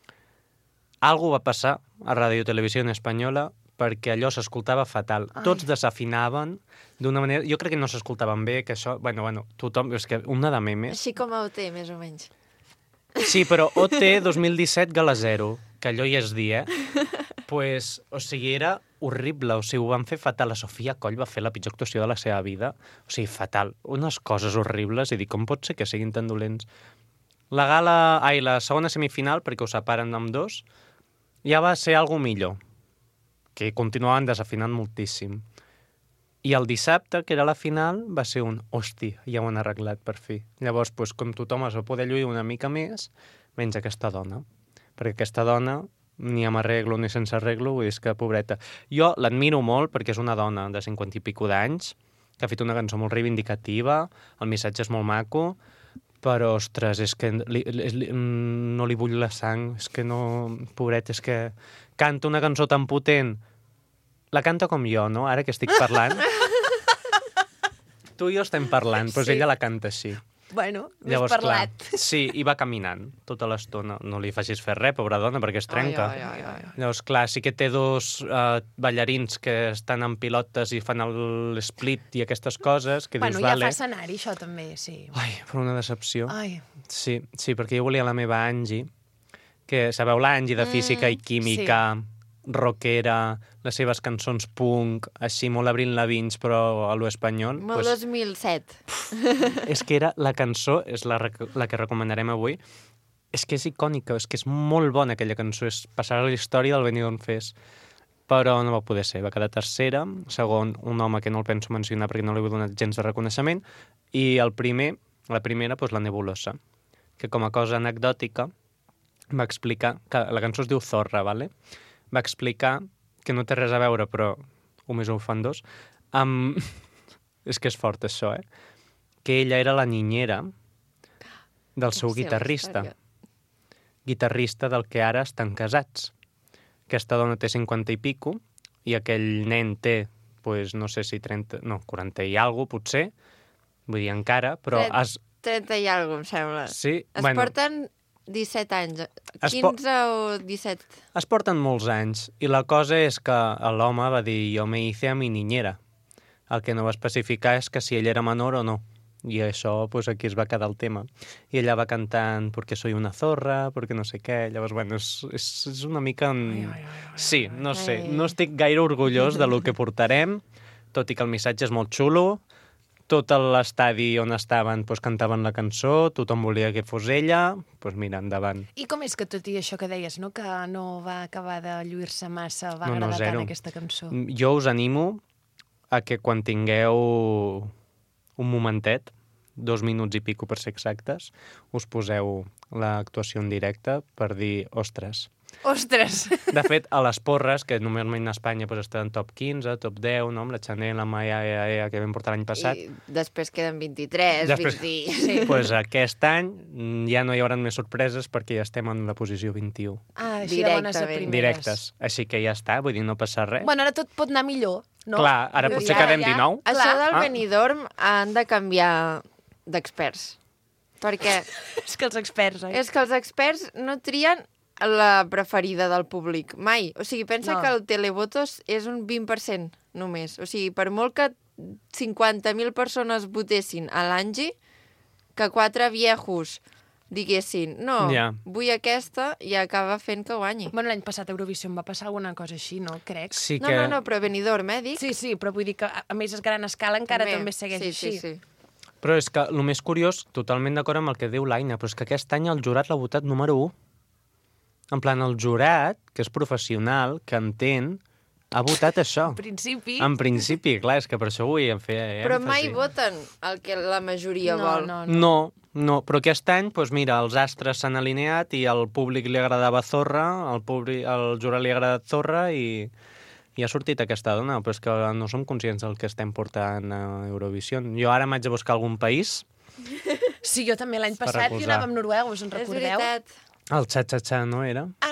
algo va passar a Ràdio Televisió Espanyola perquè allò s'escoltava fatal. Ai. Tots desafinaven d'una manera... Jo crec que no s'escoltaven bé, que això... Bueno, bueno, tothom... És que una de memes... Així com a O T, més o menys. Sí, però O T dos mil disset Gala Zero, que allò ja és dir, eh? Pues, o sigui, era horrible. O sigui, ho van fer fatal. La Sofia Coll va fer la pitjor actuació de la seva vida. O sigui, fatal. Unes coses horribles. I dic, com pot ser que siguin tan dolents? La gala... Ai, la segona semifinal, perquè ho separen amb dos, ja va ser algo millor, que continuaven desafinant moltíssim. I el dissabte, que era la final, va ser un hosti, ja ho han arreglat per fi. Llavors, doncs, com tothom es va poder lluir una mica més, menys aquesta dona. Perquè aquesta dona, ni amb arreglo ni sense arreglo, vull dir, és que pobreta. Jo l'admiro molt perquè és una dona de cinquanta i pico d'anys, que ha fet una cançó molt reivindicativa, el missatge és molt maco, però, ostres, és que li, li, no li bull la sang, és que no... Pobret, és que canta una cançó tan potent. La canta com jo, no? Ara que estic parlant. Tu i jo estem parlant, però Sí. ella la canta així. Bueno, més Llavors, parlat. clar, sí, i va caminant tota l'estona. No li facis fer res, pobra dona, perquè es trenca. Ai, ai, ai, ai. Llavors, clar, sí que té dos uh, ballarins que estan en pilotes i fan el split i aquestes coses, que Bueno, dius, ja vale... fa escenari, això també, sí. Ai, però una decepció. Ai, Sí, sí, perquè jo volia la meva Angie, que sabeu l'Angie de física Mm, i química, rockera, les seves cançons punk, així molt Avril Lavigne, però a lo espanyol. Molt Pues, dos mil set. és que era la cançó, és la, rec- la que recomanarem avui, és que és icònica, és que és molt bona aquella cançó, és passar a la història del Benidorm Fest. Però no va poder ser, va quedar tercera, segon un home que no el penso mencionar perquè no li he donat gens de reconeixement, i el primer, la primera, doncs, la Nebulosa, que com a cosa anecdòtica va explicar, que la cançó es diu Zorra, vale? Va explicar, que no té res a veure, però un més un fan dos, amb... és que és fort això, eh? Que ella era la niñera del seu Hòstia, la guitarrista. història. Guitarrista del que ara estan casats. Aquesta dona té cinquanta i pico i aquell nen té, pues, no sé si trenta, no, quaranta i alguna cosa, potser, vull dir, encara, però... Tret- Es, trenta i alguna cosa, em sembla. sí, Es bueno, porten disset anys. Es po- quinze o disset. es porten molts anys i la cosa és que l'home va dir jo me hice a mi niñera. El que no va especificar és que si ell era menor o no. I això, pues, aquí es va quedar el tema. I ella va cantant perquè soy una zorra, perquè no sé què. Llavors, bueno, és, és, és una mica... En... Sí, no sé, Ai. no estic gaire orgullós de lo que portarem, tot i que el missatge és molt xulo. Tot l'estadi on estaven pues, cantaven la cançó, tothom volia que fos ella, doncs mira, endavant. I com és que tot i això que deies, no? Que no va acabar de lluir-se massa, va No, no, agradar zero. tant aquesta cançó? Jo us animo a que quan tingueu un momentet, dos minuts i pico per ser exactes, us poseu l'actuació en directe per dir, ostres. Ostres! De fet, a les porres, que normalment a Espanya pues, estan top quinze, top deu, no? amb la Chanel, amb la E A E A que vam portar l'any passat, I després queden vint-i-tres, Després- vint... Sí. pues, aquest any mm, ja no hi haurà més sorpreses perquè ja estem en la posició vint-i-u. Ah, així de bones a Directament. primeres. Directes. Així que ja està, vull dir, no passa res. Bueno, ara tot pot anar millor, no? Clar, ara Jo potser ja- quedem ja- dinou. Això Clar. del Ah. Benidorm han de canviar d'experts. Perquè És que els experts, oi? és que els experts no trien la preferida del públic, mai. O sigui, pensa No. que el televotos és un vint per cent només. O sigui, per molt que cinquanta mil persones votessin a l'Angie, que quatre viejos diguessin no, Ja. vull aquesta, i acaba fent que guanyi. Bueno, l'any passat a Eurovisió em va passar alguna cosa així, no? Crec. Sí No, que... no, no, però Benidorm, eh, dic? Sí, sí, però vull dir que a a més a gran escala encara també, segueix sí, així. Sí, sí. Però és que el més curiós, totalment d'acord amb el que diu l'Aina, però és que aquest any el jurat l'ha votat número u. En plan, el jurat, que és professional, que entén, ha votat això. En principi... En principi, clar, és que per això vull fer èmfasi. Però mai voten el que la majoria no, vol. no, no. No, no, però aquest any, doncs mira, els astres s'han alineat i al públic li agradava Zorra, al, públic, al jurat li ha agradat Zorra i, i ha sortit aquesta dona, però és que no som conscients del que estem portant a Eurovisió. Jo ara m'haig de buscar algun país, Sí, jo també l'any Per passat jo recolzar. anava amb noruegos, en És recordeu? veritat. el xa-xa-xa no era? Ah,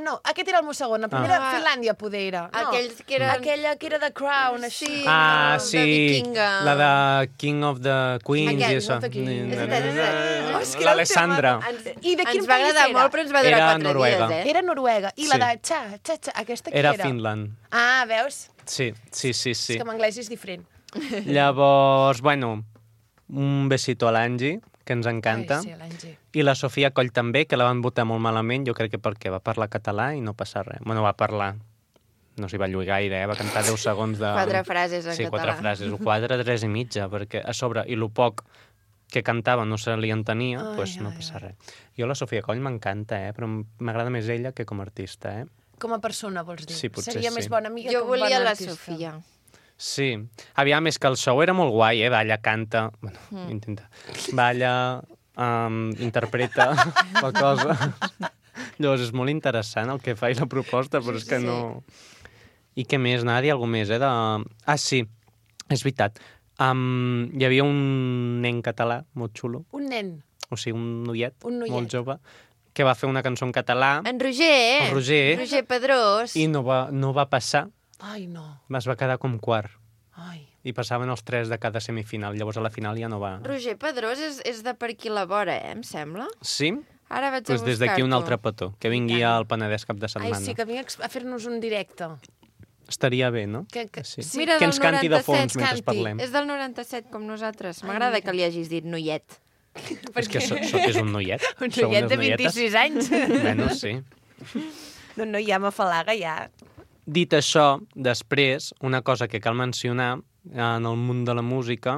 no, aquest era el meu segon. La primera, Ah. Finlàndia, poder era. No, Aquells que eren- Aquella que era de Crown, així. Sí. Ah, de sí, vikinga. la de King of the Queens Aquell, i això. King of the Queens. És veritat, és veritat. Oh, és que era L'Alessandra. el tema. I de quin Ens va país agradar era? molt, però ens va durar Era quatre Noruega. dies, eh? Era Noruega. I la Sí. de Txa, Txa, Txa, aquesta qui Era era? Finland. Ah, veus? Sí, sí, sí, És sí. que en anglès és diferent. Llavors, bueno, un besito a l'Angie, que ens encanta. Ai, sí, l'Angie. I la Sofia Coll també, que la van votar molt malament, jo crec que perquè va parlar català i no passa res. Bueno, va parlar, no s'hi va lluir gaire, eh? Va cantar deu segons de... Quatre frases en sí, català. quatre frases, o quatre, tres i mitja, perquè a sobre, i lo poc que cantava no se li entenia, Ai, doncs pues no ai, passa ai. res. Jo la Sofia Coll m'encanta, eh? Però m'agrada més ella que com a artista, eh? Com a persona, vols dir? Sí, potser Seria sí. més bona amiga Jo que un volia bon la artista. Sofia. Sí. Aviam, és que el show era molt guai, eh? Balla, canta... Bueno, mm. intenta... Balla, um, interpreta la cosa. Llavors, és molt interessant el que fa i la proposta, però és que sí. no... I què més? Anava a dir alguna més, eh? De... Ah, sí, és veritat. Um, hi havia un nen català molt xulo, Un nen. o sigui, un noiet, Un noiet. molt jove, que va fer una cançó en català En Roger, El Roger. Roger Pedrós. i no va, no va passar, Ai, no. es va quedar com quart. Ai. I passaven els tres de cada semifinal. Llavors, a la final ja no va... Roger Pedrós és, és de per aquí la vora, eh, em sembla. Sí? Ara vaig Doncs a des d'aquí un buscar-t'ho. altre petó. Que vingui al Penedès cap de setmana. Ai, sí, que vinc a fer-nos un directe. Estaria bé, no? Que, que, Sí. sí. Mira, que del ens canti de fons noranta-set, mentre canti. parlem. És del noranta-set, com nosaltres. Ai, M'agrada mira. que li hagis dit noiet. És que so, so, és un noiet. Un Sou noiet unes de noietes. vint-i-sis anys. Bueno, sí. No, no, ja m'afalaga, ja. Dit això, després, una cosa que cal mencionar en el món de la música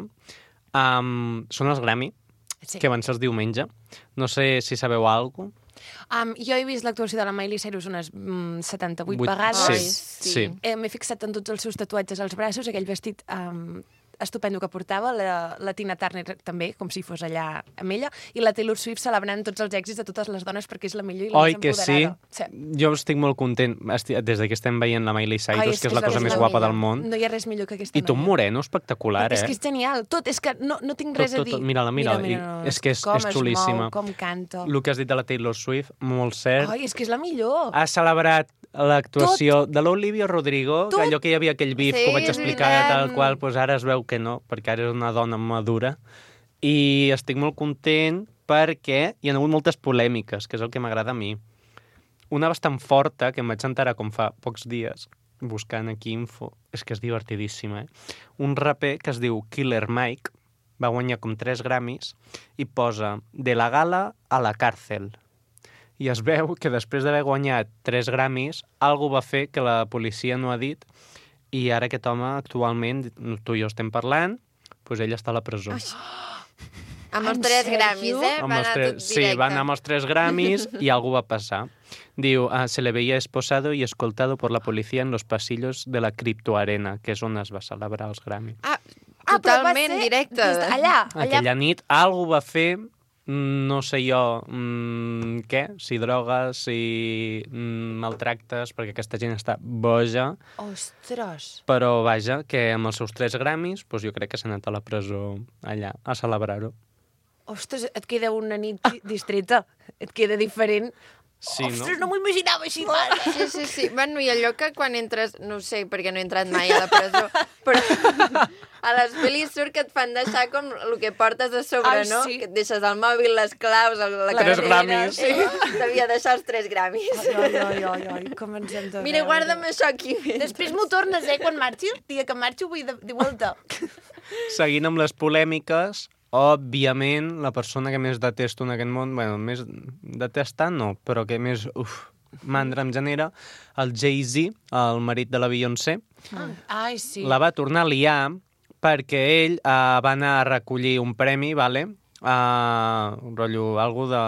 um, són els Grammy, Sí. que van ser els diumenge. No sé si sabeu alguna cosa. Um, jo he vist l'actuació de la Miley Cyrus unes mm, setanta-vuit Vuit- vegades. Ai, Sí, sí. sí. Eh, M'he fixat en tots els seus tatuatges als braços, aquell vestit um, estupendo que portava, la, la Tina Turner també, com si fos allà amb ella, i la Taylor Swift celebrant tots els èxits de totes les dones perquè és la millor i la Oi més que sí? empoderada. Sí. Jo estic molt content. Esti- Des de que estem veient la Miley Cyrus, Ai, que és la cosa més la guapa millor. del món. No hi ha res millor que aquesta I tu un noia. moreno espectacular, És eh? que és genial. Tot, és que no, no tinc Tot, res tot, a dir. tot. Mira-la, mira-la. Mira, I mira, no, és que és- com és xulíssima. Es mou, com canta. El que has dit de la Taylor Swift, molt cert. Ai, és que és la millor. Ha celebrat l'actuació de l'Olivia Rodrigo, Tot. que allò que hi havia aquell bif Sí, que ho vaig és explicar veritat. tal qual, doncs ara es veu que no, perquè ara és una dona madura. I estic molt content perquè hi ha hagut moltes polèmiques, que és el que m'agrada a mi. Una bastant forta, que em vaig enterar com fa pocs dies, buscant aquí info, és que és divertidíssima, eh? Un raper que es diu Killer Mike va guanyar com tres Grammys i posa de la gala a la càrcel. I es veu que després d'haver guanyat tres Grammys, algú va fer que la policia no ha dit i ara aquest home actualment, tu i jo estem parlant, doncs ell està a la presó. Ai. Amb els En tres sèrio? gramis, eh? Amb Va els anar tres- tot sí, directe. va anar amb els tres Grammys i algú va passar. Diu, ah, se le veía esposado y escoltado por la policía en los pasillos de la Criptoarena, que és on es va celebrar els Grammys. Ah, Ah, però va totalment ser directe. des- Allà, allà. Aquella nit algú va fer, mm, no sé jo, mm, què, si drogues, si mm, maltractes, perquè aquesta gent està boja, Ostres. però vaja, que amb els seus tres Grammys, doncs jo crec que s'ha anat a la presó allà a celebrar-ho. Ostres, et queda una nit di- distreta. Et queda diferent. Sí, Ostres, no? no m'ho imaginava així, mare. Sí, sí, sí. Bueno, i allò que quan entres, no ho sé, perquè no he entrat mai a la presó, però a les pel·lis surt que et fan deixar com el que portes a sobre, Ai, no? sí. Que et deixes el mòbil, les claus, la, la Tres cartera. Grammys. Sí, devia deixar els tres gramis. Ai, ai, ai, ai, com ens hem de Mira, veure. guarda'm això aquí. Després m'ho tornes, eh, quan marxi. El dia que marxi ho vull de, de volta. Seguint amb les polèmiques, òbviament, la persona que més detesto en aquest món, bueno, més detestar no, però que més, uf, mandra em genera, el Jay-Z, el marit de la Beyoncé, Ai, sí. la va tornar a liar perquè ell eh, va anar a recollir un premi, vale? Uh, un rotllo, algo de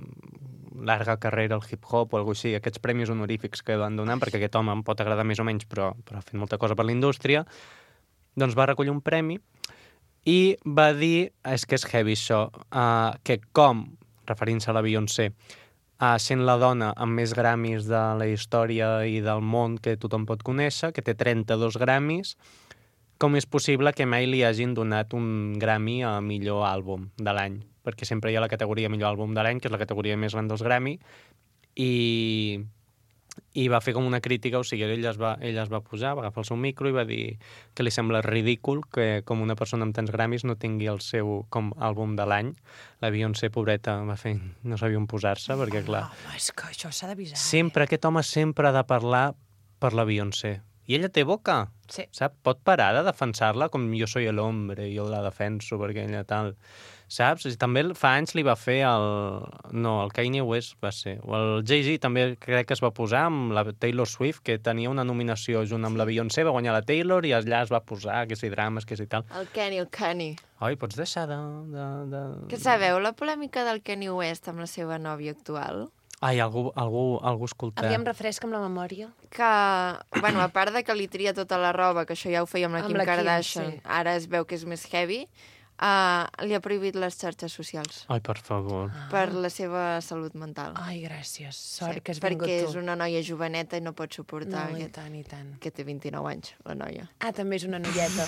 larga carrera al hip-hop o alguna cosa així, aquests premis honorífics que van donant, perquè aquest home em pot agradar més o menys, però, però ha fet molta cosa per la indústria, doncs va recollir un premi i va dir, és que és heavy això, uh, que com, referint-se a la Beyoncé, uh, sent la dona amb més Grammys de la història i del món que tothom pot conèixer, que té trenta-dos Grammys, com és possible que mai li hagin donat un Grammy a millor àlbum de l'any? Perquè sempre hi ha la categoria millor àlbum de l'any, que és la categoria més gran dels Grammy, i i va fer com una crítica, o sigui, ell es va, ell es va posar, va agafar el seu micro i va dir que li sembla ridícul que com una persona amb tants Grammys no tingui el seu com àlbum de l'any. La Beyoncé, pobreta, va fer, no sabia on posar-se, perquè clar... Home, és que això s'ha d'avisar. Sempre, aquest home sempre ha de parlar per la Beyoncé. I ella té boca, Sí. sap? Pot parar de defensar-la com jo soy el hombre i jo la defenso perquè ella tal... Saps? I també fa anys li va fer el... No, el Kanye West va ser. O el Jay-Z també crec que es va posar amb la Taylor Swift, que tenia una nominació junt amb la Beyoncé, va guanyar la Taylor i allà es va posar que si drames, que si tal. El Kenny, el Kenny. Oi, pots deixar de... de, de... Que sabeu la polèmica del Kanye West amb la seva nòvia actual? Ai, algú, algú, algú escolta. Aviam, refresca'm la memòria. Que, bueno, a part de que li tria tota la roba, que això ja ho feia amb la Amb Kim la Kim, Kardashian, sí. ara es veu que és més heavy, uh, li ha prohibit les xarxes socials Ai, per favor. Ah. per la seva salut mental. Ai, gràcies. Sort Sí, que has vingut perquè tu. és una noia joveneta i no pot No, suportar i que, tant, i tant. que té vint-i-nou anys, la noia. Ah, també és una noieta.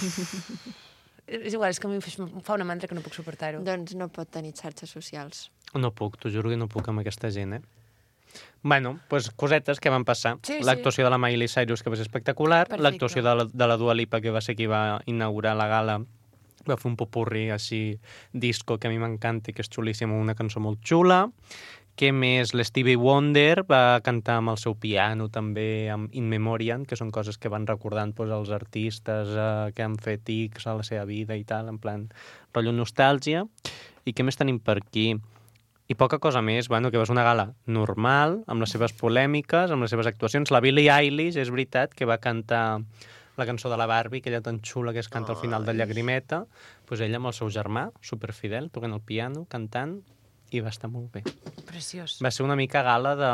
És igual, és que a mi em fa- em fa una mandra que no puc suportar-ho. Doncs no pot tenir xarxes socials. No puc, t'ho juro que no puc amb aquesta gent, eh? Bueno, pues cosetes que van passar. Sí, sí. L'actuació de la Miley Cyrus, que va ser espectacular. Perfecte. L'actuació de, la, de la Dua Lipa, que va ser qui va inaugurar la gala. Va fer un popurri així, disco, que a mi m'encanta i que és xulíssim, una cançó molt xula. Què més? L'Stevie Wonder va cantar amb el seu piano, també amb In Memoriam, que són coses que van recordant pues, els artistes eh, que han fet tics a la seva vida i tal, en plan, rotllo nostàlgia. I què més tenim per aquí? I poca cosa més, bueno, que va ser una gala normal, amb les seves polèmiques, amb les seves actuacions. La Billie Eilish, és veritat, que va cantar la cançó de la Barbie, aquella tan xula que es canta al final de Llagrimeta, doncs ella amb el seu germà, superfidel, tocant el piano, cantant, i va estar molt bé. Preciós. Va ser una mica gala de...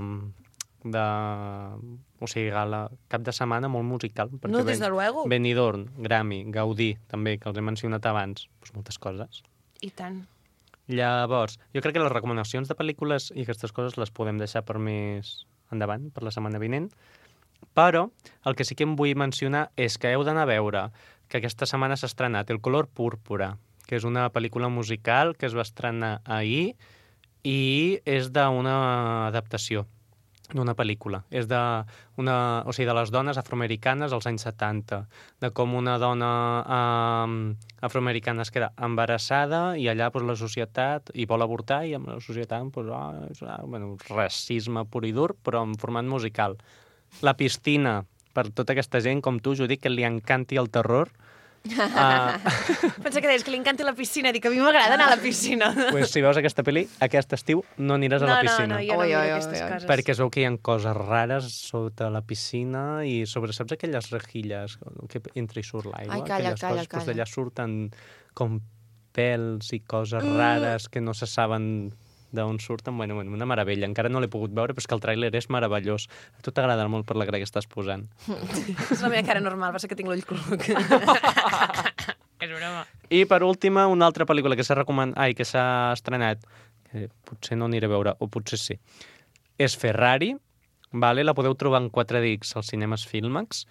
de... O sigui, gala, cap de setmana molt musical. perquè No, des ven- de luego. Benidorm, Grammy, Gaudí, també, que els he mencionat abans. Doncs moltes coses. I tant. Llavors, jo crec que les recomanacions de pel·lícules i aquestes coses les podem deixar per més endavant, per la setmana vinent, però el que sí que em vull mencionar és que heu d'anar a veure que aquesta setmana s'ha estrenat El color púrpura, que és una pel·lícula musical que es va estrenar ahir i és d'una adaptació d'una pel·lícula. És de, una, o sigui, de les dones afroamericanes als anys setanta, de com una dona um, afroamericana es queda embarassada i allà pues, la societat i vol avortar i amb la societat pues, oh, és, ah, bueno, racisme pur i dur, però en format musical. La piscina, per tota aquesta gent com tu, Judit, que li encanti el terror. Uh, Pensa que deies que li encanta la piscina. Dic, a mi m'agrada anar a la piscina. pues, si veus aquesta pel·li, aquest estiu no aniràs a la piscina. No, no, jo no Oi, miro oi, aquestes oi, oi. coses. Perquè es veu que hi ha coses rares sota la piscina i sobre, saps aquelles rejilles que entra i surt l'aigua? Ai, calla, aquelles calla, coses, doncs calla. d'allà surten com pèls i coses rares que no se saben d'on surten. Bueno, bueno, una meravella. Encara no l'he pogut veure, però és que el tràiler és meravellós. A tu t'agrada molt per la cara que estàs posant. És la meva cara normal, passa que tinc l'ull col·loc. És broma. I per última, una altra pel·lícula que s'ha recoman... Ai, que s'ha estrenat, que potser no aniré a veure, o potser sí, és Ferrari, vale? La podeu trobar en quatre D X als cinemes Filmax.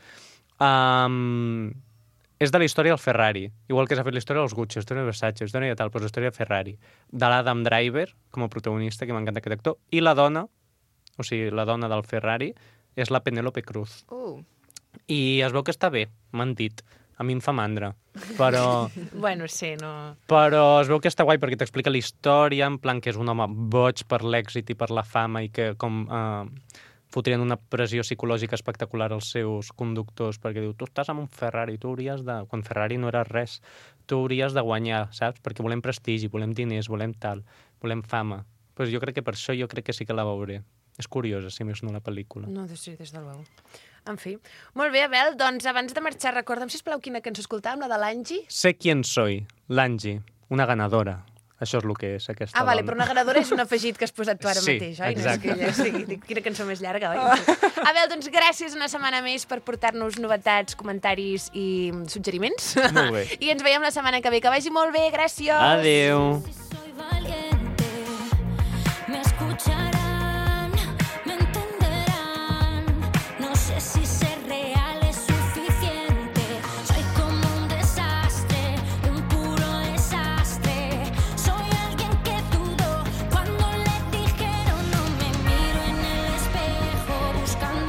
Um, és de la història del Ferrari, igual que s'ha fet la història dels Gucci, la història de Versace, la història de tal, però la història de Ferrari, de l'Adam Driver, com a protagonista, que m'encanta aquest actor, i la dona, o sigui, la dona del Ferrari, és la Penélope Cruz. Uh, I es veu que està bé, m'han dit. A mi em fa mandra, però... Bueno, sí, no... Però es veu que està guai perquè t'explica la història, en plan que és un home boig per l'èxit i per la fama i que com eh, fotrien una pressió psicològica espectacular als seus conductors, perquè diu, tu estàs amb un Ferrari, tu hauries de... Quan Ferrari no era res, tu hauries de guanyar, saps? Perquè volem prestigi, volem diners, volem tal, volem fama. Pues jo crec que per això jo crec que sí que la veuré. És curiosa, si més no, la pel·lícula. No, sí, des de luego. En fi. Molt bé, Abel, doncs abans de marxar, recorda'm, sisplau, quina cançó escoltàvem, la de l'Angie? Sé quién soy, l'Angie, una ganadora. Això és el que és aquesta Ah, vale, dona. però una ganadora és un afegit que has posat tu ara Sí, mateix, oi? exacte. No és que ella sigui, dic, quina cançó més llarga, oi? Abel, doncs gràcies una setmana més per portar-nos novetats, comentaris i suggeriments. Molt bé. I ens veiem la setmana que ve. Que vagi molt bé, gràcies! Adéu. Soy valiente, me escucharán, me entenderán. No sé si ser real es suficiente. Soy como un desastre, un puro desastre. Soy alguien que dudó cuando le dijeron no me miro en el espejo buscando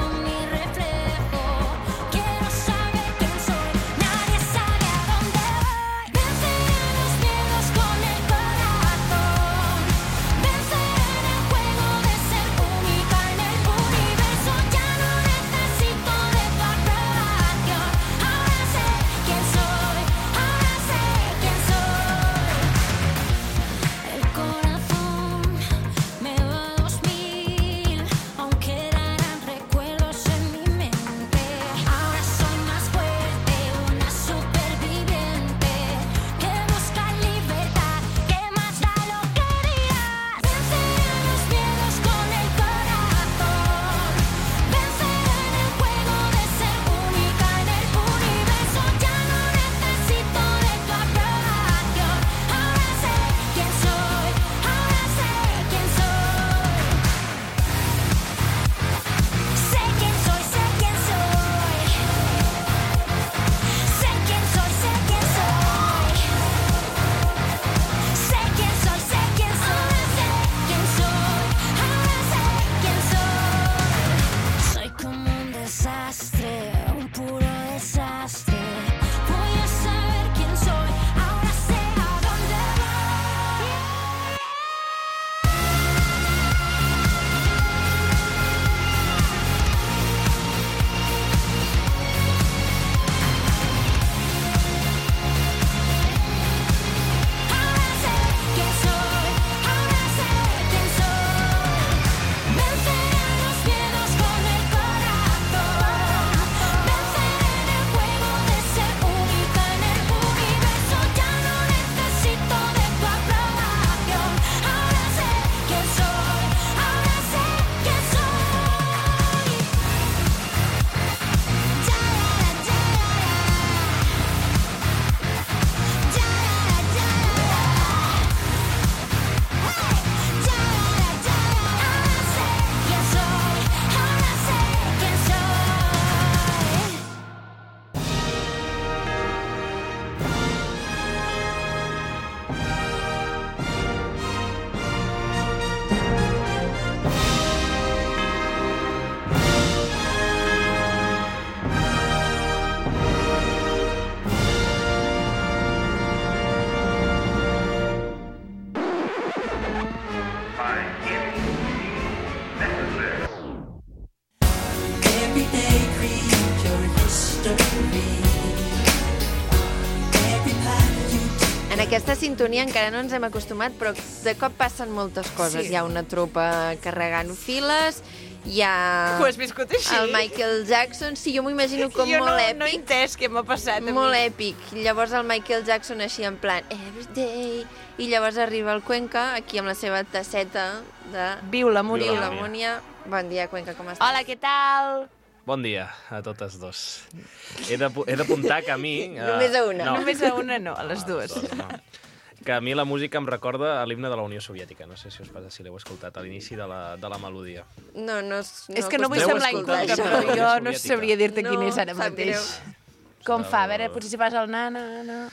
En aquesta sintonia encara no ens hem acostumat, però de cop passen moltes coses. Sí. Hi ha una tropa carregant files, hi ha Ho has viscut així? el Michael Jackson. Sí, jo m'ho imagino com jo molt no, èpic. no he entès què m'ha passat a Molt mi. èpic. Llavors el Michael Jackson així en plan every day, i llavors arriba el Cuenca aquí amb la seva tasseta de Viu la Viu Múria. la Múnia. Bon dia, Cuenca, com estàs? Hola, què tal? Bon dia a totes dos. He d'apu- he d'apuntar que a mi... eh, Només a una. No, Només a una no, a les dues. dos, no. Que a mi la música em recorda a l'himne de la Unió Soviètica. No sé si us passa, si l'heu escoltat a l'inici de, la, de la melodia. No, no, no És que no vull acostumem a semblar escoltar inculta, això. però jo no Soviètica. sabria dir-te quin No, és ara sap mateix. Com fa? A veure, potser si fas el nana... No.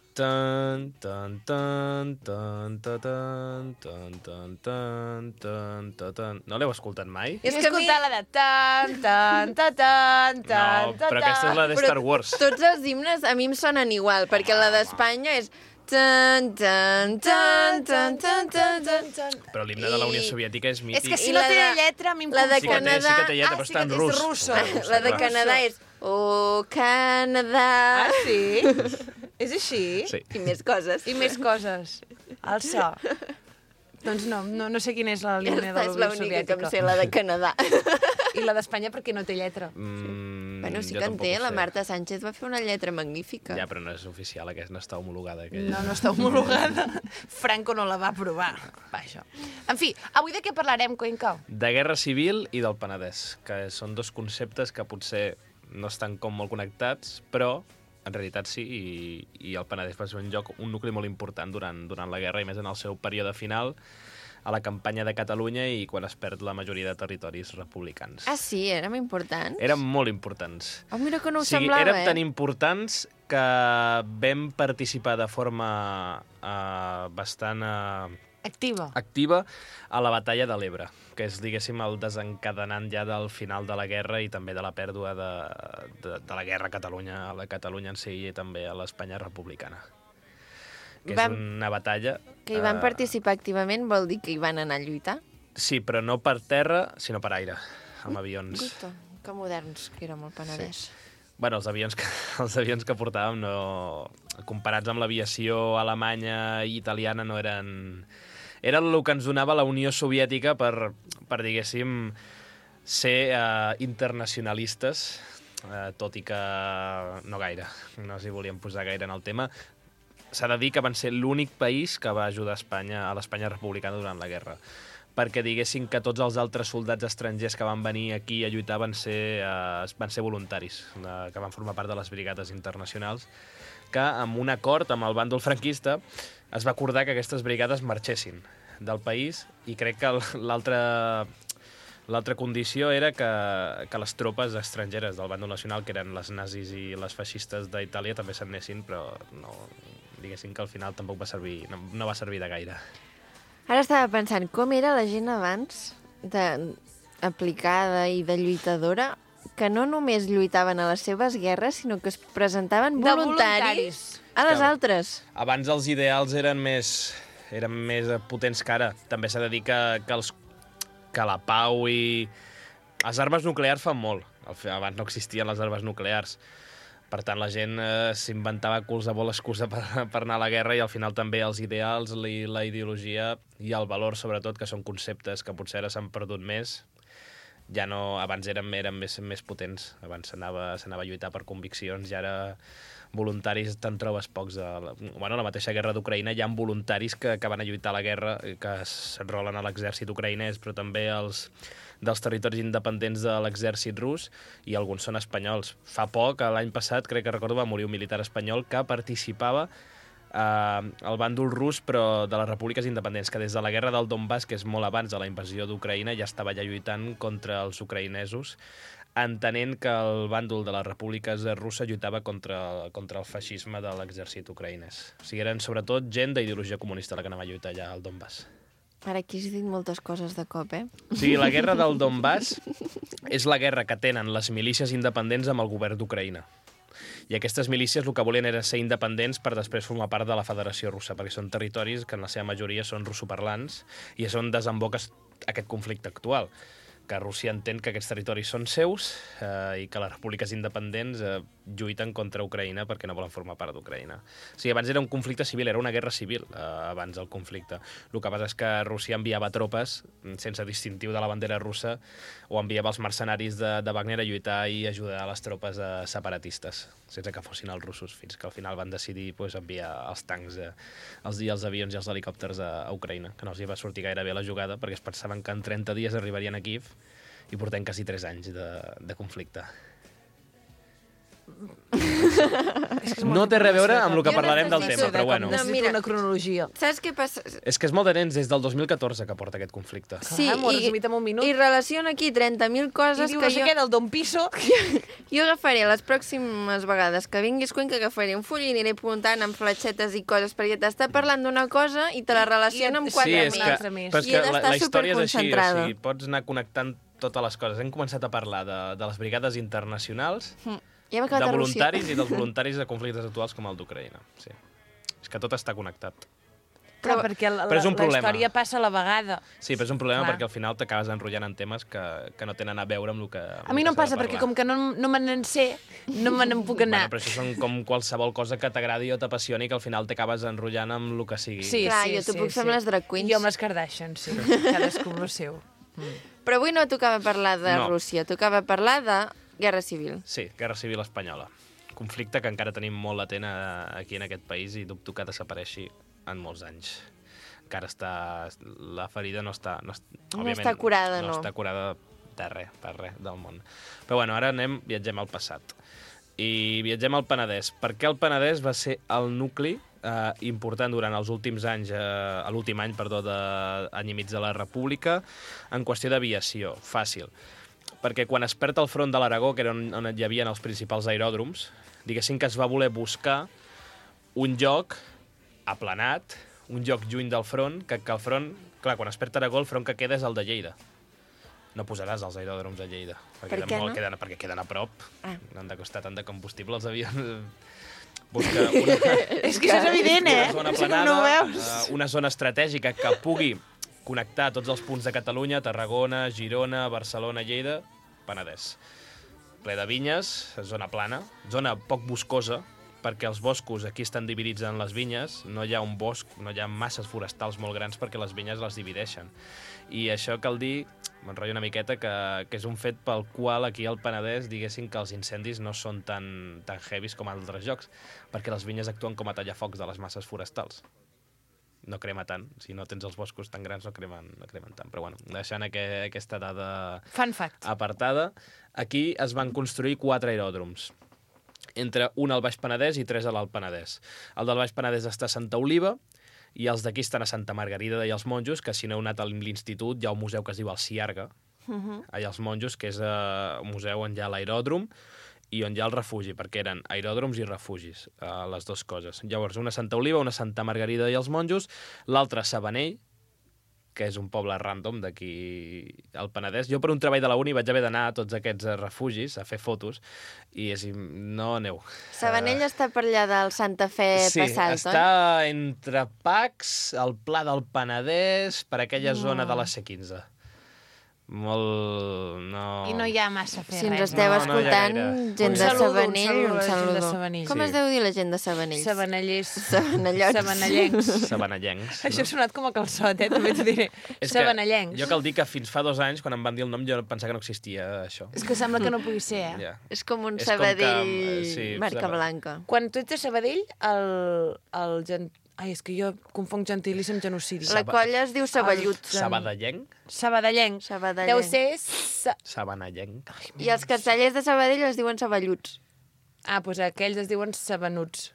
Tan, tan, tan, tan, tan, tan, tan, tan, tan, tan, tan, tan. No l'heu escoltat mai? És És que que a mi- escoltar la de tan, tan, tan, tan, tan, No, però aquesta és la de Però Star Wars. Tots els himnes a mi em sonen igual, perquè la d'Espanya és tan, tan, tan, tan, tan, tan, tan, tan. Però l'himne de la Unió I- Soviètica és mític. És que si I no la té de- lletra, a mi em la de Sí que té, Canadà... sí que té lletra, Ah, però sí està en que és rus. russo. La de clar. Canadà és Oh, Canadà. Ah, sí? És així? Sí. I més coses. I més coses. El so. Doncs no, no, no sé quina és la línia de Aquesta la és Unió l'única que em Soviètica. sé, la de Canadà. I la d'Espanya perquè no té lletra. Mm, Bueno, sí jo que en tampoc té, ho la sé. Marta Sánchez va fer una lletra magnífica. Ja, però no és oficial, aquesta no està homologada. Aquella. No, no està homologada. Franco no la va aprovar. Vaja. En fi, avui de què parlarem, Cuenca? De Guerra Civil i del Penedès, que són dos conceptes que potser no estan com molt connectats, però en realitat sí, i, i el Penedès va ser un lloc, un nucli molt important durant, durant la guerra, i més en el seu període final, a la campanya de Catalunya i quan es perd la majoria de territoris republicans. Ah, sí? Érem importants? Eren molt importants. Oh, mira que no ho O sigui, semblava, érem eh? tan importants que vam participar de forma uh, bastant uh, Activa. activa a la batalla de l'Ebre, que és, diguéssim, el desencadenant ja del final de la guerra i també de la pèrdua de, de, de la guerra a Catalunya, a la Catalunya en si i també a l'Espanya republicana. Que és Vam- una batalla... Que hi van eh, participar activament vol dir que hi van anar a lluitar? Sí, però no per terra, sinó per aire, amb avions. Gusto, que moderns que érem el Penedès. Bueno, els avions que, els avions que portàvem, no, comparats amb l'aviació alemanya i italiana, no eren... Eren el que ens donava la Unió Soviètica per, per diguéssim, ser eh, internacionalistes, eh, tot i que no gaire, no s'hi volien posar gaire en el tema. S'ha de dir que van ser l'únic país que va ajudar a Espanya, a l'Espanya republicana durant la guerra, perquè diguessin que tots els altres soldats estrangers que van venir aquí a lluitar van ser, eh, van ser voluntaris, eh, que van formar part de les brigades internacionals, que amb un acord amb el bàndol franquista es va acordar que aquestes brigades marxessin del país, i crec que l'altra l'altra condició era que, que les tropes estrangeres del bàndol nacional, que eren les nazis i les feixistes d'Itàlia, també se'n anessin, però no, diguéssim que al final tampoc va servir, no, no va servir de gaire. Ara estava pensant, com era la gent abans de aplicada i de lluitadora, que no només lluitaven a les seves guerres, sinó que es presentaven De voluntaris, a les Que- altres. Abans els ideals eren més, eren més potents que ara. També s'ha de dir que, que, els, que la pau i... Les armes nuclears fan molt. Abans no existien les armes nuclears. Per tant, la gent eh, s'inventava qualsevol excusa per, per anar a la guerra, i al final també els ideals, la, la ideologia i el valor, sobretot, que són conceptes que potser ara s'han perdut més, ja no, abans eren, eren més, més potents. Abans s'anava s'anava a lluitar per conviccions, i ara voluntaris te'n trobes pocs. De la, bueno, a la mateixa guerra d'Ucraïna hi ha voluntaris que, que van a lluitar a la guerra, que s'enrolen a l'exèrcit ucraïnès, però també els dels territoris independents de l'exèrcit rus, i alguns són espanyols. Fa poc, l'any passat, crec que recordo, va morir un militar espanyol que participava eh, al bàndol rus, però de les repúbliques independents, que des de la guerra del Donbass, que és molt abans de la invasió d'Ucraïna, ja estava ja lluitant contra els ucraïnesos, entenent que el bàndol de les repúbliques russes lluitava contra, contra el feixisme de l'exèrcit ucraïnès. O sigui, eren sobretot gent d'ideologia comunista la que anava a lluitar allà al Donbass. Ara aquí has dit moltes coses de cop, eh? O sigui, la guerra del Donbass és la guerra que tenen les milícies independents amb el govern d'Ucraïna. I aquestes milícies el que volien era ser independents per després formar part de la Federació Russa, perquè són territoris que en la seva majoria són russoparlants, i és on desemboca aquest conflicte actual, que Rússia entén que aquests territoris són seus, eh, i que les repúbliques independents eh, lluiten contra Ucraïna perquè no volen formar part d'Ucraïna. O sigui, abans era un conflicte civil, era una guerra civil eh, abans del conflicte. El que passa és que Rússia enviava tropes sense distintiu de la bandera russa o enviava els mercenaris de, de Wagner a lluitar i ajudar a les tropes eh, separatistes, sense que fossin els russos, fins que al final van decidir pues, enviar els tancs, eh, els, i els avions i els helicòpters a, a Ucraïna, que no els hi va sortir gaire bé la jugada perquè es pensaven que en trenta dies arribarien a Kíev i portem quasi tres anys de, de conflicte. No té res a veure amb el que Jo parlarem del necessito tema, però bueno. No, Necessito mira. una cronologia. Saps què passa? És que és molt de temps, des del dos mil catorze que porta aquest conflicte. Sí, Ah, m'ho has i, resumit en un minut. i relaciona aquí trenta mil coses I diu que no sé jo... què del Don Piso. Jo agafaré les pròximes vegades que vinguis Cuenca, agafaré un full i aniré apuntant amb fletxetes i coses, perquè t'està parlant d'una cosa i te la relaciona amb I- quatre Sí, Quatre és més. que, altre més. però és I que he la, d'estar la història és així, o superconcentrada. sigui, pots anar connectant totes les coses. Hem començat a parlar de, de les brigades internacionals, Hm. Ja hem de acabat a Rússia. voluntaris i dels voluntaris de conflictes actuals com el d'Ucraïna. Sí. És que tot està connectat. Clar, perquè la, però és un la, la problema. història passa a la vegada. Sí, però és un problema Clar. perquè al final t'acabes enrotllant en temes que, que no tenen a veure amb el que amb A mi el no em que s'ha passa, de perquè parlar. com que no, no me n'en sé, no me n'en puc anar. Bueno, però això són com qualsevol cosa que t'agradi o t'apassioni que al final t'acabes enrotllant amb el que sigui. Sí, Clar, sí, jo t'ho sí, puc fer sí. amb les drag queens. Jo amb les Kardashian, sí. Cadascú amb el seu. Però avui no tocava parlar de No. Rússia, tocava parlar de guerra civil. Sí, Guerra Civil Espanyola. Conflicte que encara tenim molt latent a- aquí en aquest país i dubto que desapareixi en molts anys. Encara està... La ferida no està... No, est- No òbviament, està curada, no. No està curada de res, per res del món. Però bueno, ara anem, viatgem al passat. I viatgem al Penedès. Per què el Penedès va ser el nucli eh, important durant els últims anys, eh, a l'últim any, perdó, de any i mig de la República, en qüestió d'aviació? Fàcil. Perquè quan es perd el front de l'Aragó, que era on, on hi havia els principals aeròdroms, diguéssim que es va voler buscar un lloc aplanat, un lloc lluny del front, que, que el front... Clar, quan es perd Aragó, el front que queda és el de Lleida. No posaràs els aeròdroms a Lleida, perquè, Per queden què molt, no? queden, perquè queden a prop. Ah. No han de costar tant de combustible els avions. Busca una, És que això és evident, eh? una zona És que aplanada, no ho veus. eh, una zona estratègica que pugui connectar tots els punts de Catalunya, Tarragona, Girona, Barcelona, Lleida, Penedès. Ple de vinyes, zona plana, zona poc boscosa, perquè els boscos aquí estan dividits en les vinyes, no hi ha un bosc, no hi ha masses forestals molt grans perquè les vinyes les divideixen. I això cal dir, m'enrotllo una miqueta, que, que és un fet pel qual aquí al Penedès diguéssim que els incendis no són tan, tan heavies com a altres llocs, perquè les vinyes actuen com a tallafocs de les masses forestals. No crema tant, si no tens els boscos tan grans no cremen, no cremen tant. Però bueno, deixant aqu aquesta dada Fun fact. apartada, aquí es van construir quatre aeròdroms, entre un al Baix Penedès i tres a l'Alt Penedès. El del Baix Penedès està a Santa Oliva, i els d'aquí estan a Santa Margarida i els Monjos, que si no heu anat a l'institut hi ha un museu que es diu el Ciarga, Uh-huh. allà als Monjos, que és uh, un museu on hi ha l'aeròdrom i on hi ha el refugi, perquè eren aeròdroms i refugis, uh, les dues coses. Llavors, una a Santa Oliva, una a Santa Margarida i els Monjos, l'altra a Sabanell, que és un poble random d'aquí al Penedès. Jo per un treball de la uni vaig haver d'anar a tots aquests refugis a fer fotos i és, no aneu. Sabanell uh, està per allà del Santa Fe Sí, passat, està oi? entre Pacs, el Pla del Penedès, per aquella No. zona de la C quinze. Molt... No... I no hi ha massa a fer Si ens res. esteu No, no hi ha escoltant, gaire. gent Un de saludo, un Sabanell, saludo a un la gent de saludo. Sabanell. Com Sí. es deu dir la gent de Sabanell? Sabanellers. Sabanellots. Sabanellencs. Sabanellencs. Això ha sonat com a calçot, eh? També t'ho diré. És que Sabanellencs. jo cal dir que fins fa dos anys, quan em van dir el nom, jo pensava que no existia això. És que sembla que no pugui ser, eh? Ja. És com un És com Sabadell que, eh, sí, marca Saba- blanca. Quan tu ets a Sabadell, el, el gent... Ai, és que jo confonc gentilici amb genocidi. La colla es diu Saballuts. Sabadellenc? Sabadellenc. Sabadellenc. Deu ser... Sa... Sabanellenc. I els castellers de Sabadell es diuen Saballuts. Ah, doncs aquells es diuen sabanuts.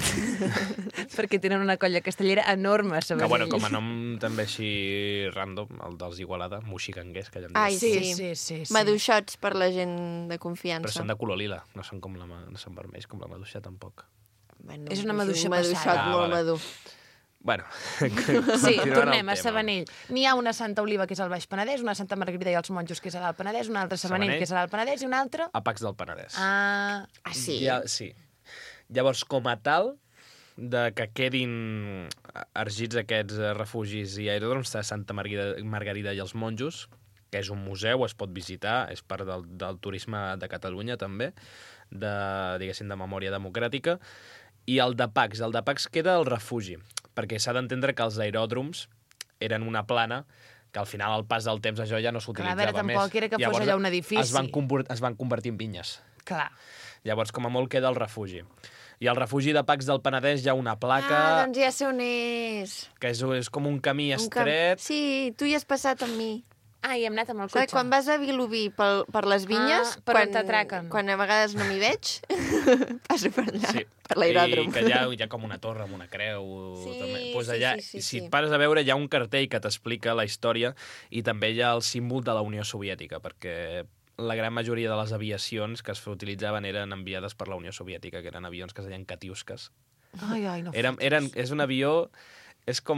Perquè tenen una colla castellera enorme a Que, Sabadell. bueno, com a nom també així random, el dels Igualada, moxicanguers, que ja em Ai, dius. Sí, sí. sí, sí. sí. Maduixots per la gent de Però confiança. són de color lila, no són com la, ma- no són vermells com la maduixa, tampoc. Bueno, És una un maduixa maduixot passada. Ah, molt vale. madur. Bueno, Sí, continuant tornem el a tema. Sabanell. N'hi ha una a Santa Oliva, que és al Baix Penedès, una a Santa Margarida i els Monjos, que és a l'Alt Penedès, una altra a Sabanell, Sabanell. que és a l'Alt Penedès, i una altra... A Pacs del Penedès. Ah, Ah, sí? Ja, sí. Llavors, com a tal, de que quedin ergits aquests eh, refugis i aeròdroms de Santa Margarida, Margarida i els Monjos, que és un museu, es pot visitar, és part del, del turisme de Catalunya també, de, diguéssim, de memòria democràtica, i el de Pacs. El de Pacs queda al refugi, perquè s'ha d'entendre que els aeròdroms eren una plana que al final, al pas del temps, això ja no s'utilitzava més. Clar, a veure, tampoc era que fos allà un edifici. Es van, es van convertir en vinyes. Clar. Llavors, com a molt, queda el refugi. I al refugi de Pacs del Penedès hi ha una placa... Ah, doncs ja sé on és. Que és, és com un camí Un estret. Cam... Sí, tu hi has passat amb mi. Ah, i hem anat amb el Saps, cotxe. quan vas a Vilobí per, per les vinyes, Ah, per quan, on t'atraquen. quan a vegades no m'hi veig, passo per allà, Sí. per l'aeròdrom. I que allà hi ha com una torre amb una creu. Sí, també. Pues sí, allà, sí, sí, si sí. et pares a veure, hi ha un cartell que t'explica la història i també hi ha el símbol de la Unió Soviètica, perquè la gran majoria de les aviacions que es utilitzaven eren enviades per la Unió Soviètica, que eren avions que es deien Katiuskas. Ai, ai, no Eren, fotis. eren, és un avió... És com...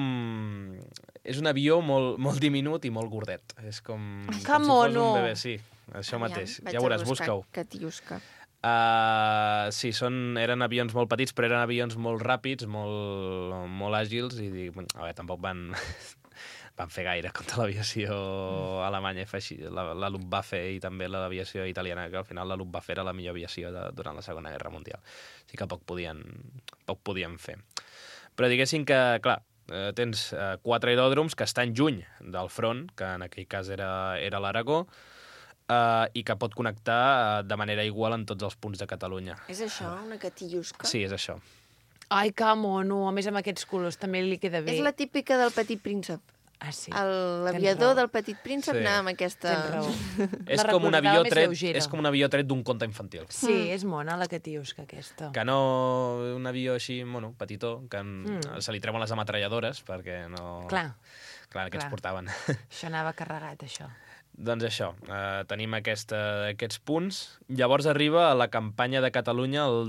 És un avió molt, molt diminut i molt gordet. És com, Ai, que com si fos mono! un bebè, sí. Això mateix. Vaig Ja veuràs, a buscar busca-ho. Katiuska. Uh, sí, són, eren avions molt petits, però eren avions molt ràpids, molt, molt àgils, i dic, a veure, tampoc van, van fer gaire contra l'aviació alemanya, i feixi, la, la Luftwaffe i també l'aviació italiana, que al final la Luftwaffe era la millor aviació de, durant la Segona Guerra Mundial. Així que poc podien, poc podien fer. Però diguéssim que, clar, eh, tens eh, quatre aeròdroms que estan lluny del front, que en aquell cas era, era l'Aragó, Uh, i que pot connectar uh, de manera igual en tots els punts de Catalunya. És això, una Katiuska? Sí, és això. Ai, que mono. A més, amb aquests colors també li queda bé. És la típica del Petit Príncep. Ah, sí. El- Tens L'aviador raó. del Petit Príncep Sí. anava amb aquesta... Tens raó. És La com, un recordava avió més tret, lleugera. és com un avió tret d'un conte infantil. Sí, és mona la Katiuska, aquesta. Que no... Un avió així, bueno, petitó, que mm. se li treuen les ametralladores, perquè no... Clar. Clar, aquests clar. portaven. Això anava carregat, això. Doncs això, eh, tenim aquesta, aquests punts. Llavors arriba a la campanya de Catalunya, el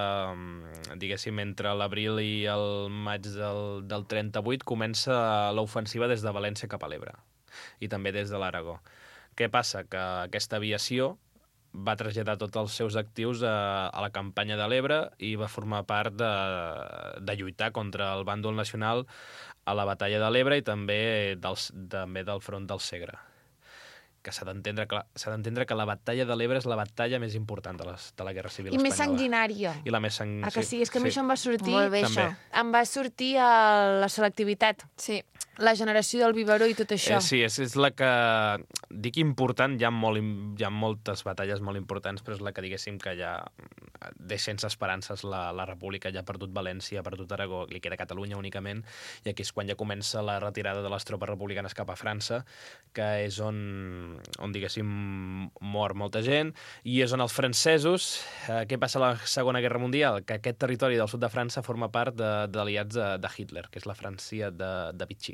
de, diguéssim, entre l'abril i el maig del, del trenta-vuit, comença l'ofensiva des de València cap a l'Ebre, i també des de l'Aragó. Què passa? Que aquesta aviació va traslladar tots els seus actius a, a la campanya de l'Ebre i va formar part de, de lluitar contra el bàndol nacional a la batalla de l'Ebre i també, dels, també del front del Segre. Que s'ha d'entendre que, s'ha d'entendre que la batalla de l'Ebre és la batalla més important de, les, de la Guerra Civil I Espanyola. més sanguinària. I la més sang... Ah, que sí? És que a mi això em va sortir... Molt bé, També. això. Em va sortir a la selectivitat. Sí. La generació del biberó i tot això. Eh, sí, és, és la que... Dic important, hi ha, molt, im- hi ha moltes batalles molt importants, però és la que diguéssim que ja deixa sense esperances la, la República, ja ha perdut València, ha perdut Aragó, li queda Catalunya únicament, i aquí és quan ja comença la retirada de les tropes republicanes cap a França, que és on, on diguéssim, mor molta gent, i és on els francesos... Eh, què passa a la Segona Guerra Mundial? Que aquest territori del sud de França forma part de, d'aliats de, de Hitler, que és la França de, de Vichy.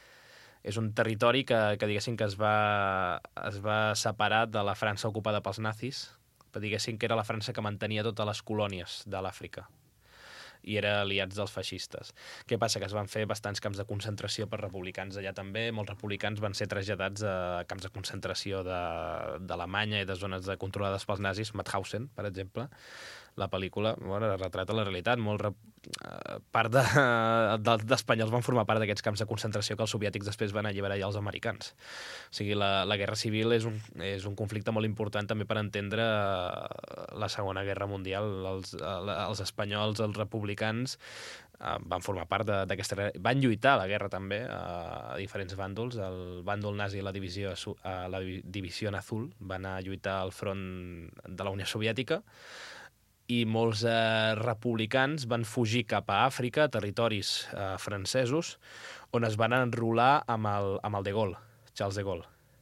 És un territori que, que diguéssim, que es va, es va separar de la França ocupada pels nazis, però diguéssim que era la França que mantenia totes les colònies de l'Àfrica i era aliats dels feixistes. Què passa? Que es van fer bastants camps de concentració per republicans allà també. Molts republicans van ser traslladats a camps de concentració de- d'Alemanya i de zones de controlades pels nazis, Mauthausen, per exemple. La pel·lícula, bueno, retrata la realitat. Molt re... eh, part de, de, d'espanyols van formar part d'aquests camps de concentració que els soviètics després van alliberar ja els americans. O sigui, la, la Guerra Civil és un, és un conflicte molt important també per entendre eh, la Segona Guerra Mundial. Els, eh, els espanyols, els republicans, eh, van formar part de- d'aquesta... re- Van lluitar a la guerra també, eh, a diferents bàndols. El bàndol nazi i la divisió, azu- eh, la divisió azul van anar a lluitar al front de la Unió Soviètica, i molts eh, republicans van fugir cap a Àfrica, a territoris eh, francesos, on es van enrolar amb el, amb el de Gaulle, Charles de Gaulle.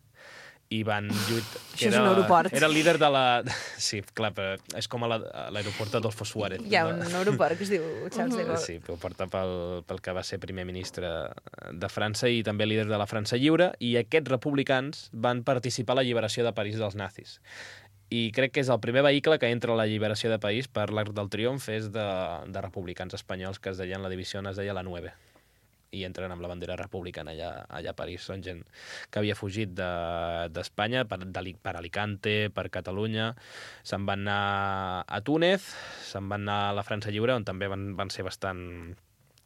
I van lluitar... Això és un aeroport. Era el líder de la... Sí, clar, però és com a la- a l'aeroport Adolfo Suárez. Hi ha un aeroport que es diu Charles de Gaulle. Sí, però porta pel, pel que va ser primer ministre de França i també líder de la França Lliure, i aquests republicans van participar a la lliberació de París dels nazis. I crec que és el primer vehicle que entra a la lliberació de país per l'Arc del Triomf és de, de republicans espanyols que es deien, la divisió es deia la Nueve, i entren amb la bandera republicana allà, allà a París. Són gent que havia fugit de- d'Espanya per, de, per Alicante, per Catalunya, se'n van anar a Túnez, se'n van anar a la França Lliure, on també van, van ser bastant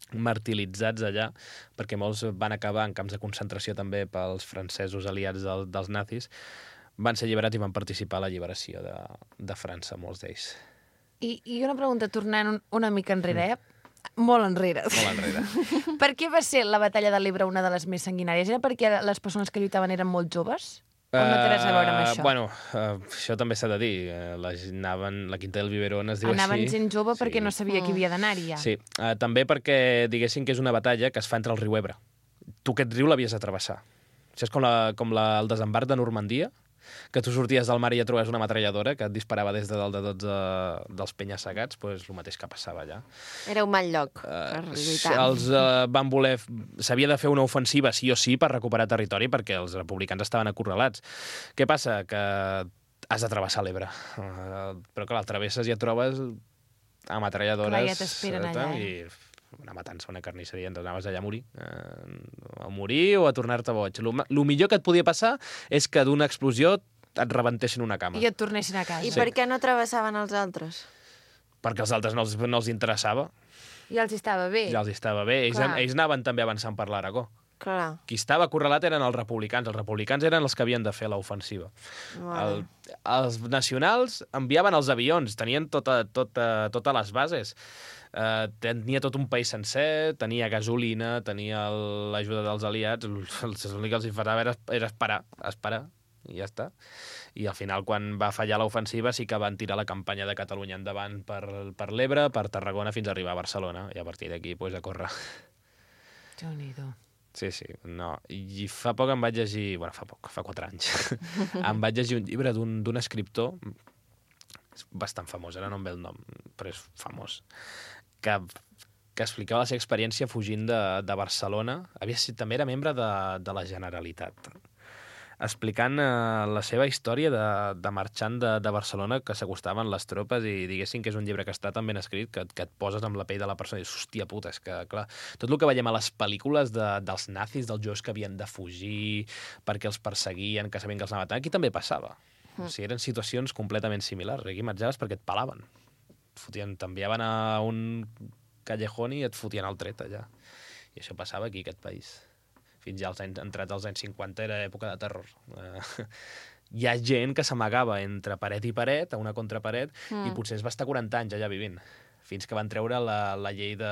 martiritzats allà, perquè molts van acabar en camps de concentració també pels francesos aliats del, dels nazis, van ser alliberats i van participar a l'alliberació de, de França, molts d'ells. I, I una pregunta, tornant un, una mica enrere, eh? Molt enrere. Molt enrere. Per què va ser la batalla de l'Ebre una de les més sanguinàries? Era perquè les persones que lluitaven eren molt joves? O no té res a veure amb això? Uh, bueno, uh, això també s'ha de dir. Uh, la, anaven, la Quinta del Biberón es diu Anaven així. gent jove perquè Sí. no sabia qui havia d'anar-hi, ja. Sí, uh, també perquè diguéssim que és una batalla que es fa entre el riu Ebre. Tu aquest riu l'havies de travessar. Això és com, la, com la, el desembarc de Normandia, que tu sorties del mar i ja trobaves una metralladora que et disparava des de dalt de tots uh, dels penya-segats, doncs el mateix que passava allà. Era un mal lloc per Uh, lluitar. els uh, van voler... S'havia de fer una ofensiva sí o sí per recuperar territori perquè els republicans estaven acorralats. Què passa? Que has de travessar l'Ebre. Uh, però clar, el travesses i et trobes ametralladores... Clar, ja t'esperen eh, allà, I una matança, una carnisseria, ens anaves allà a morir. Uh, a morir o a tornar-te boig. El millor que et podia passar és que d'una explosió et rebentessin una cama. I et tornessin a casa. I per què no travessaven els altres? Perquè els altres no els, no els interessava. Ja els estava bé. Ja els estava bé. Ells, Clar. ells anaven també avançant per l'Aragó. Clar. Qui estava acorralat eren els republicans. Els republicans eren els que havien de fer l'ofensiva. El, els nacionals enviaven els avions, tenien tota, tota, totes les bases. Uh, tenia tot un país sencer, tenia gasolina, tenia el- l'ajuda dels aliats. L'únic que els faltava era, era esperar, esperar, i ja està. I al final, quan va fallar l'ofensiva, sí que van tirar la campanya de Catalunya endavant per, per l'Ebre, per Tarragona, fins a arribar a Barcelona. I a partir d'aquí, pues, a córrer. Déu-n'hi-do. Sí, sí, no. I fa poc em vaig llegir... Bueno, fa poc, fa quatre anys. em vaig llegir un llibre d'un d'un escriptor bastant famós, ara no em ve el nom, però és famós, que, que explicava la seva experiència fugint de, de Barcelona. Havia sigut, també era membre de, de la Generalitat. Explicant eh, la seva història de, de marxant de, de Barcelona, que s'acostaven les tropes, i diguéssim que és un llibre que està tan ben escrit que, que et poses amb la pell de la persona i dius, hòstia puta, és que, clar, tot el que veiem a les pel·lícules de, dels nazis, dels joves que havien de fugir perquè els perseguien, que sabien que els anaven a matar, aquí també passava. Mm. O sigui, eren situacions completament similars. Aquí marxaves perquè et palaven. Et fotien, t'enviaven a un callejón i et fotien el tret allà. I això passava aquí, a aquest país. Fins ja als anys, entrats als anys cinquanta era època de terror. Uh, hi ha gent que s'amagava entre paret i paret, a una contraparet, mm. i potser es va estar quaranta anys allà vivint, fins que van treure la, la llei de,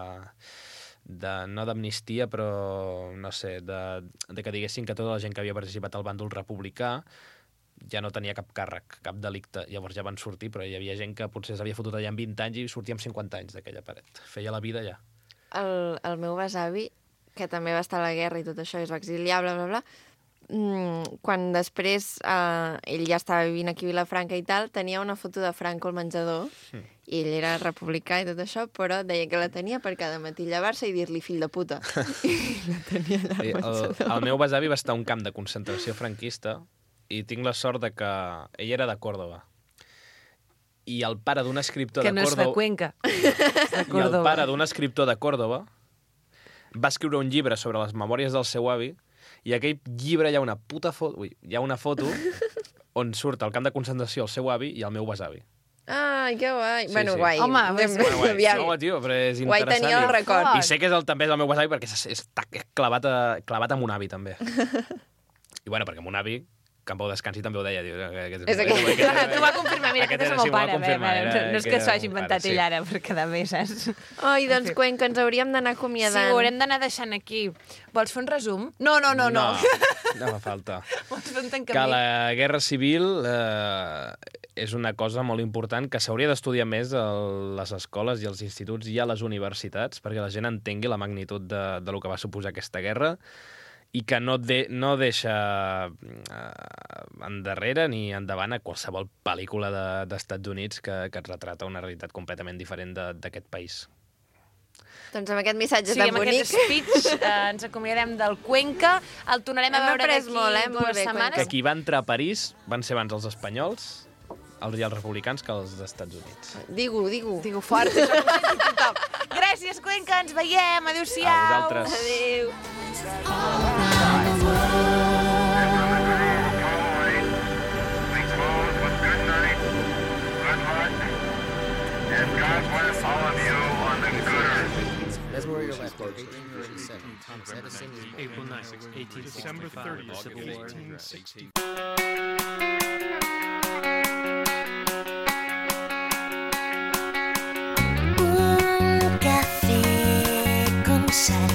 de no d'amnistia, però no sé, de, de que diguessin que tota la gent que havia participat al bàndol republicà ja no tenia cap càrrec, cap delicte. Llavors ja van sortir, però hi havia gent que potser s'havia fotut allà en vint anys i sortia amb cinquanta anys d'aquella paret. Feia la vida allà. El, el meu besavi, que també va estar a la guerra i tot això, i es va exiliar, bla, bla, bla, mm, quan després eh, ell ja estava vivint aquí a Vilafranca i tal, tenia una foto de Franco al menjador, mm. i ell era republicà i tot això, però deia que la tenia per cada matí llevar-se i dir-li fill de puta. I la tenia allà al El, menjador. el meu besavi va estar a un camp de concentració franquista i tinc la sort de que ell era de Còrdova. I el pare d'un escriptor Que de no és de Còrdova... Cuenca. És de I el Córdoba. pare d'un escriptor de Còrdova va escriure un llibre sobre les memòries del seu avi, i aquell llibre hi ha una puta foto... Ui, hi ha una foto on surt al camp de concentració el seu avi i el meu besavi. Ai, que guai. Sí, bueno, sí. guai. Home, Ben- pues- Bueno, guai, aviam. no, tio, però és Guai interessant. tenia el i- record. I sé que és el, també és el meu besavi perquè és, és, està clavat, a, clavat amb un avi, també. I bueno, perquè amb un avi, que en pau descansi, també ho deia. Diu, aquest És aquest. T'ho va confirmar, mira, aquest és el sí, meu m'ho va pare. Bé, confirmar, bé, era- no és que que s'ho hagi era inventat pare, sí. ell ara per quedar bé, saps? Ai, doncs, Sí. Cuenca, ens hauríem d'anar Sí, acomiadant. ho haurem d'anar deixant aquí. Vols fer un resum? No, no, no, no. No fa falta. Vols fer un Que tancament? la guerra civil eh, és una cosa molt important que s'hauria d'estudiar més a les escoles i als instituts i a les universitats perquè la gent entengui la magnitud de, de lo que va suposar aquesta guerra i que no, de, no deixa eh, endarrere ni endavant a qualsevol pel·lícula de- d'Estats Units que, que et retrata una realitat completament diferent de- d'aquest país. Doncs amb aquest missatge Sí, tan amb bonic. aquest speech eh, ens acomiadem del Cuenca. El tornarem a Hem veure après d'aquí molt, eh? Molt dues bé, setmanes. Que qui va entrar a París van ser abans els espanyols els i els republicans que els d'Estats Units. Digue-ho, digue-ho. Digo fort, això ho senti tothom. Gràcies, Cuenca, ens veiem. Adéu-siau. A vosaltres. Adéu. And God bless all of you on the good earth. És February eleventh, eighteen thirty-seven, Thomas Edison is born. April ninth, eighteen December sixty-five, thirtieth, Civil War. eighteen sixty. Un café con sal.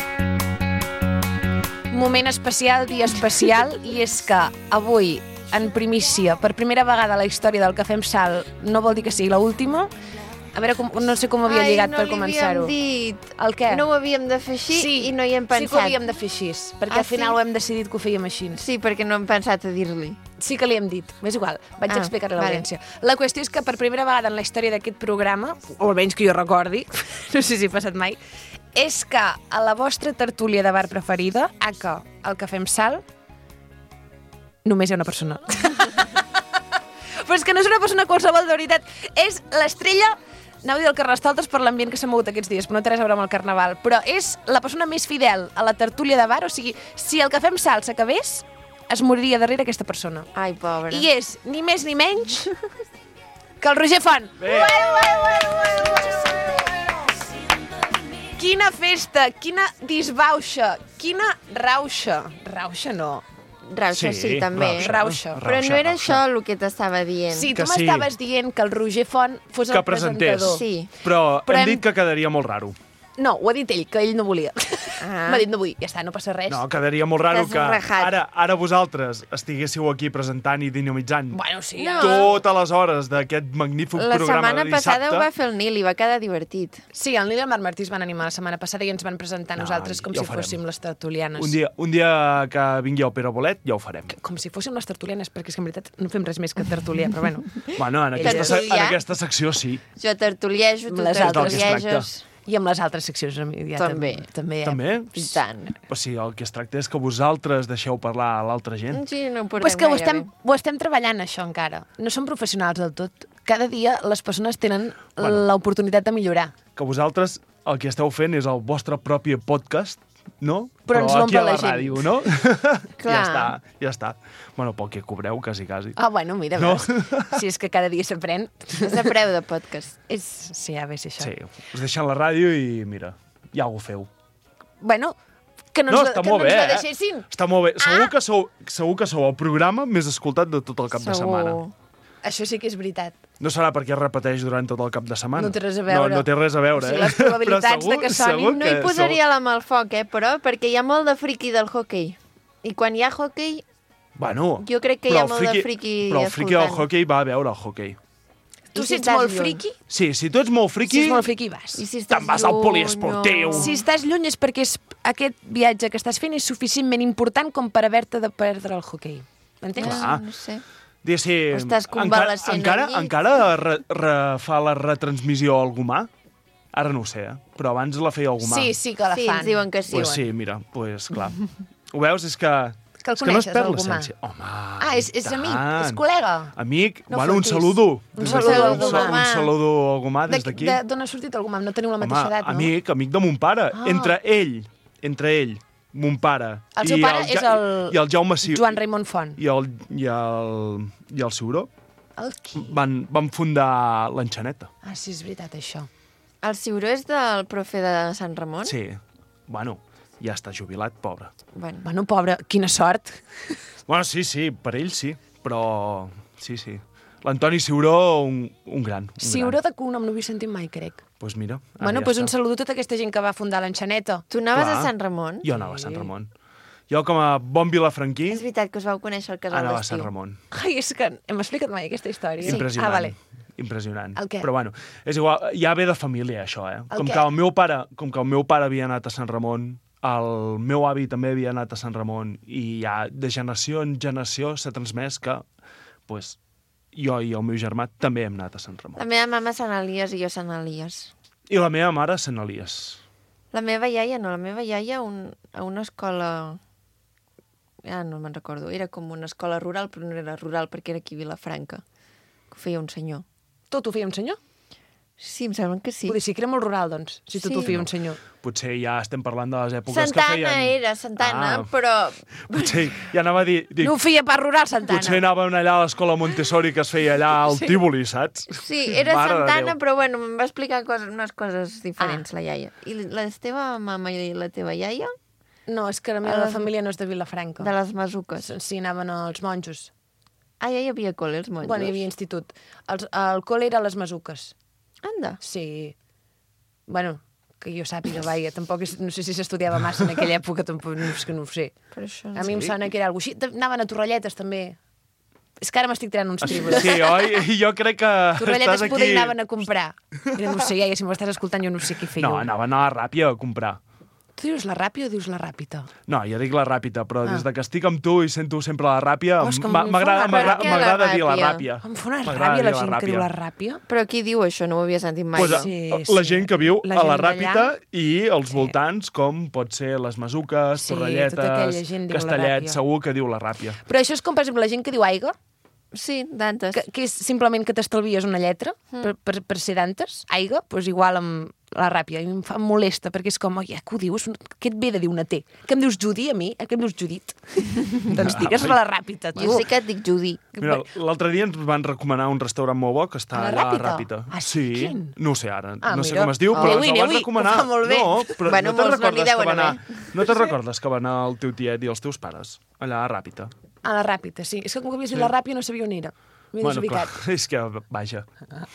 Moment especial, dia especial, i és que avui, en primícia, per primera vegada a la història del Cafè amb Sal, no vol dir que sigui l'última. A veure, com, no sé com ho havia Ai, lligat no per li començar-ho. havíem dit. El què? No ho havíem de fer així Sí, i no hi hem pensat. Sí que ho havíem de fer així, perquè Ah, al final sí? ho hem decidit que ho fèiem així. Sí, perquè no hem pensat a dir-li. Sí que li hem dit, és igual, vaig Ah, explicar-li a vale. l'audiència. La qüestió és que per primera vegada en la història d'aquest programa, o almenys que jo recordi, no sé si ha passat mai, és que a la vostra tertúlia de bar preferida, a que el Cafè amb Sal, només hi ha una persona. Però és que no és una persona qualsevol, de veritat. És l'estrella, anava a dir el Carnestoltes per l'ambient que s'ha mogut aquests dies, però no té res a veure amb el Carnaval, però és la persona més fidel a la tertúlia de bar, o sigui, si el Cafè amb Sal s'acabés, es moriria darrere aquesta persona. Ai, pobra. I és ni més ni menys que el Roger Font. Bé. Quina festa, quina disbauxa, quina rauxa. Rauxa no. Rauxa, sí, Sí, també. Rauxa. Però no era això el que t'estava dient. Sí, Que tu sí. m'estaves dient que el Roger Font fos Que el presentés. presentador. Sí. Però, Però hem hem- dit que quedaria molt raro. No, ho ha dit ell, que ell no volia. Ah. M'ha dit no vull, ja està, no passa res. No, quedaria molt raro T'has que rajat. ara, ara vosaltres estiguéssiu aquí presentant i dinamitzant Bueno, sí. No. totes les hores d'aquest magnífic La programa setmana de passada dissabte. ho va fer el Nil i va quedar divertit. Sí, el Nil i el Marc Martí es van animar la setmana passada i ens van presentar No, nosaltres com ja ho si farem. fóssim les tertulianes. Un dia, un dia que vingui el Pere Bolet ja ho farem. Com si fóssim les tertulianes, perquè és que en veritat no fem res més que tertulià, però bueno. Bueno, en aquesta, se- en Tertulià? aquesta secció sí. Jo tertuliejo, tu Les altres. tertulieges. I amb les altres seccions ja També. tam- també. eh? També? I tant. O sigui, el que es tracta és que vosaltres deixeu parlar a l'altra gent. Sí, no ho portem Però és que ho gaire estem, bé. ho estem treballant, això, encara. No som professionals del tot. Cada dia les persones tenen Bueno. l'oportunitat de millorar. Que vosaltres el que esteu fent és el vostre propi podcast, no? Però ens aquí l'omple a la la gent. ràdio, no? Clar. Ja està, ja està. Bueno, pel que cobreu, quasi, quasi. Ah, bueno, mira, No. veus? Si és que cada dia s'aprèn. És a preu de podcast. És... Sí, a veure si això. Sí, us deixen la ràdio i, mira, ja ho feu. Bueno, que no, No, ens, està que molt no ens bé, la eh? deixessin. Està molt bé. Segur, Ah! que sou, segur que sou el programa més escoltat de tot el cap de Segur. setmana. Això sí que és veritat. No serà perquè es repeteix durant tot el cap de setmana. No té res a veure. No, no té res a veure, O sigui, eh? les probabilitats Però de que soni segur No hi que posaria la mà al foc, eh, però, perquè hi ha molt de friqui del hockey. I quan hi ha hockey, Sou... Bueno, jo crec que hi però ha el molt de friqui- friqui Però el friqui del escoltant. hockey va a veure el hockey. Tu I si ets estàs molt lluny? friqui, Sí, si tu ets molt friqui... si ets molt friqui, vas. I si estàs Te'n vas al lluny, poliesportiu. no. Si estàs lluny és perquè és, aquest viatge que estàs fent és suficientment important com per haver-te de perdre el hoquei. M'entens? Clar. Ah, no sé. Diguéssim, O estàs encara, convalescent encara, allí. encara re, re, fa la retransmissió algú mà? Ara no ho sé, eh? Però abans la feia algú mà. Sí, sí que la Sí, fan. ens diuen que sí. Pues diuen. sí, mira, pues clar. Ho veus? És que... Que el és que no es coneixes, perd algú mà. l'essència. Home, Ah, és, és i amic, tant. és col·lega. Amic, No bueno, un fotis. saludo. Un Des saludo d'aquí, a un, algú sal- mà. un saludo a algú mà des De- d'aquí. de- D'on ha sortit algú mà? No teniu la mateixa Home, edat, no? amic, amic de mon pare. Ah. Entre ell, entre ell, mon pare... El seu i pare és Ja- el I el Jaume Ciu... Joan Raimon Font. I el, i el, i el Ciuró El qui? van, van fundar l'Enxaneta. Ah, sí, és veritat, això. El Ciuró és del profe de Sant Ramon? Sí. Bueno, ja està jubilat, pobre. Bueno. Bueno, pobre, quina sort. Bueno, sí, sí, per ell sí, però... Sí, sí. L'Antoni Ciuró, un, un gran. Un Ciuró gran. de cognom no havia sentit mai, crec. Doncs pues mira, ara Bueno, ja doncs un està. saludo a tota aquesta gent que va fundar l'Enxaneta. Tu anaves Clar. a Sant Ramon? Jo anava a Sant Ramon. Jo, com a bon vilafranquí, És veritat que us vau conèixer al casal anava a d'estiu. Sant Ramon. Ai, és que hem explicat mai aquesta història. Impressionant. Ah, vale. Impressionant. El què? Però bueno, és igual, ja ve de família, això, eh? El Com què? que, el meu pare, com que el meu pare havia anat a Sant Ramon, el meu avi també havia anat a Sant Ramon, i ja de generació en generació s'ha transmès que pues, jo i el meu germà també hem anat a Sant Ramon. La meva mama a Sant Elies i jo a Sant Elies. I la meva mare a Sant Elies. La meva iaia no, la meva iaia un, a una escola... Ah, no me'n recordo. Era com una escola rural, però no era rural perquè era aquí a Vilafranca. Que ho feia un senyor. Tot ho feia un senyor? Sí, em sembla que sí. Poder ser que era molt rural, doncs, si tot Sí. ho feia un senyor. Potser ja estem parlant de les èpoques Santana que feien... era, Santana, Ah. però... Potser, ja anava a dir... dic, No ho feia pas rural, Santana. potser anàvem allà a l'escola Montessori que es feia allà al Sí. Tívoli, saps? Sí, era Mare de Santana, Déu. però bueno, em va explicar coses, unes coses diferents, la iaia. I la teva mama i la teva iaia? No, és que la A meva les- família no és de Vilafranca. De les masuques. Sí, anaven als monjos. Ah, ja hi havia col·le, els monjos? Bueno, hi havia institut. Els, el col·le era a les Masuques. Anda. Sí. Bueno, que jo sàpiga, vaja, tampoc és, no sé si s'estudiava massa en aquella època, tampoc no, és que no ho sé. Per això... A mi em Sí. sona que era alguna cosa així. Anaven a Torrelletes, també. És que ara m'estic tirant uns Ah, tribus. sí, oi? I jo crec que Torrelletes estàs poder aquí... anaven a comprar. Jo no ho sé, ja, si m'ho estàs escoltant, jo no sé què fèieu. No, anaven a la Ràpia a comprar. Tu dius la ràpia o dius la ràpita? No, jo dic la Ràpita, però Ah. des de que estic amb tu i sento sempre la Ràpia, Oh, és que m'a- em fa m'agrada una m'agrada- ràbia. m'agrada dir la La Ràpia. Em fa una M'agrada ràbia la dir gent que diu Ràpia. la ràpia. Però qui diu això? No ho havia sentit mai. Pues, Sí, la sí. gent que viu La a la gent d'allà. Ràpita i els voltants, com pot ser les Masuques, Sí, tota aquella Torrelletes, gent diu la Castellet, Ràpia. segur que diu la Ràpia. Però això és com, per exemple, la gent que diu aigua, Sí, d'antes. que, que és simplement que t'estalvies una lletra Mm. per, per, per ser d'antes, aigua, doncs igual amb la ràpia. I em fa molesta, perquè és com, ja que ho dius, què et ve de dir una T? Que em dius Judy a mi? Eh, que em dius Judit? Doncs digues la ràpita, tu. Jo sé que et dic Judy. Mira, l'altre dia ens van recomanar un restaurant molt bo que està A la allà a Ràpita? Ràpita. Ah, sí? Sí, Quin? no ho sé ara, Ah, no sé mira. com es diu, Oh. però Aneu-hi, ens el van aneu-hi, recomanar. que ho fa molt bé. No, però Bueno, no te'n molts no li recordes que deuen va anar... haver. No te'n recordes que va anar el teu tiet i els teus pares allà a Ràpita? A la ràpita, sí. És que com que havies dit la ràpia no sabia on era. M'he Bueno, desubicat. clar, és que, vaja.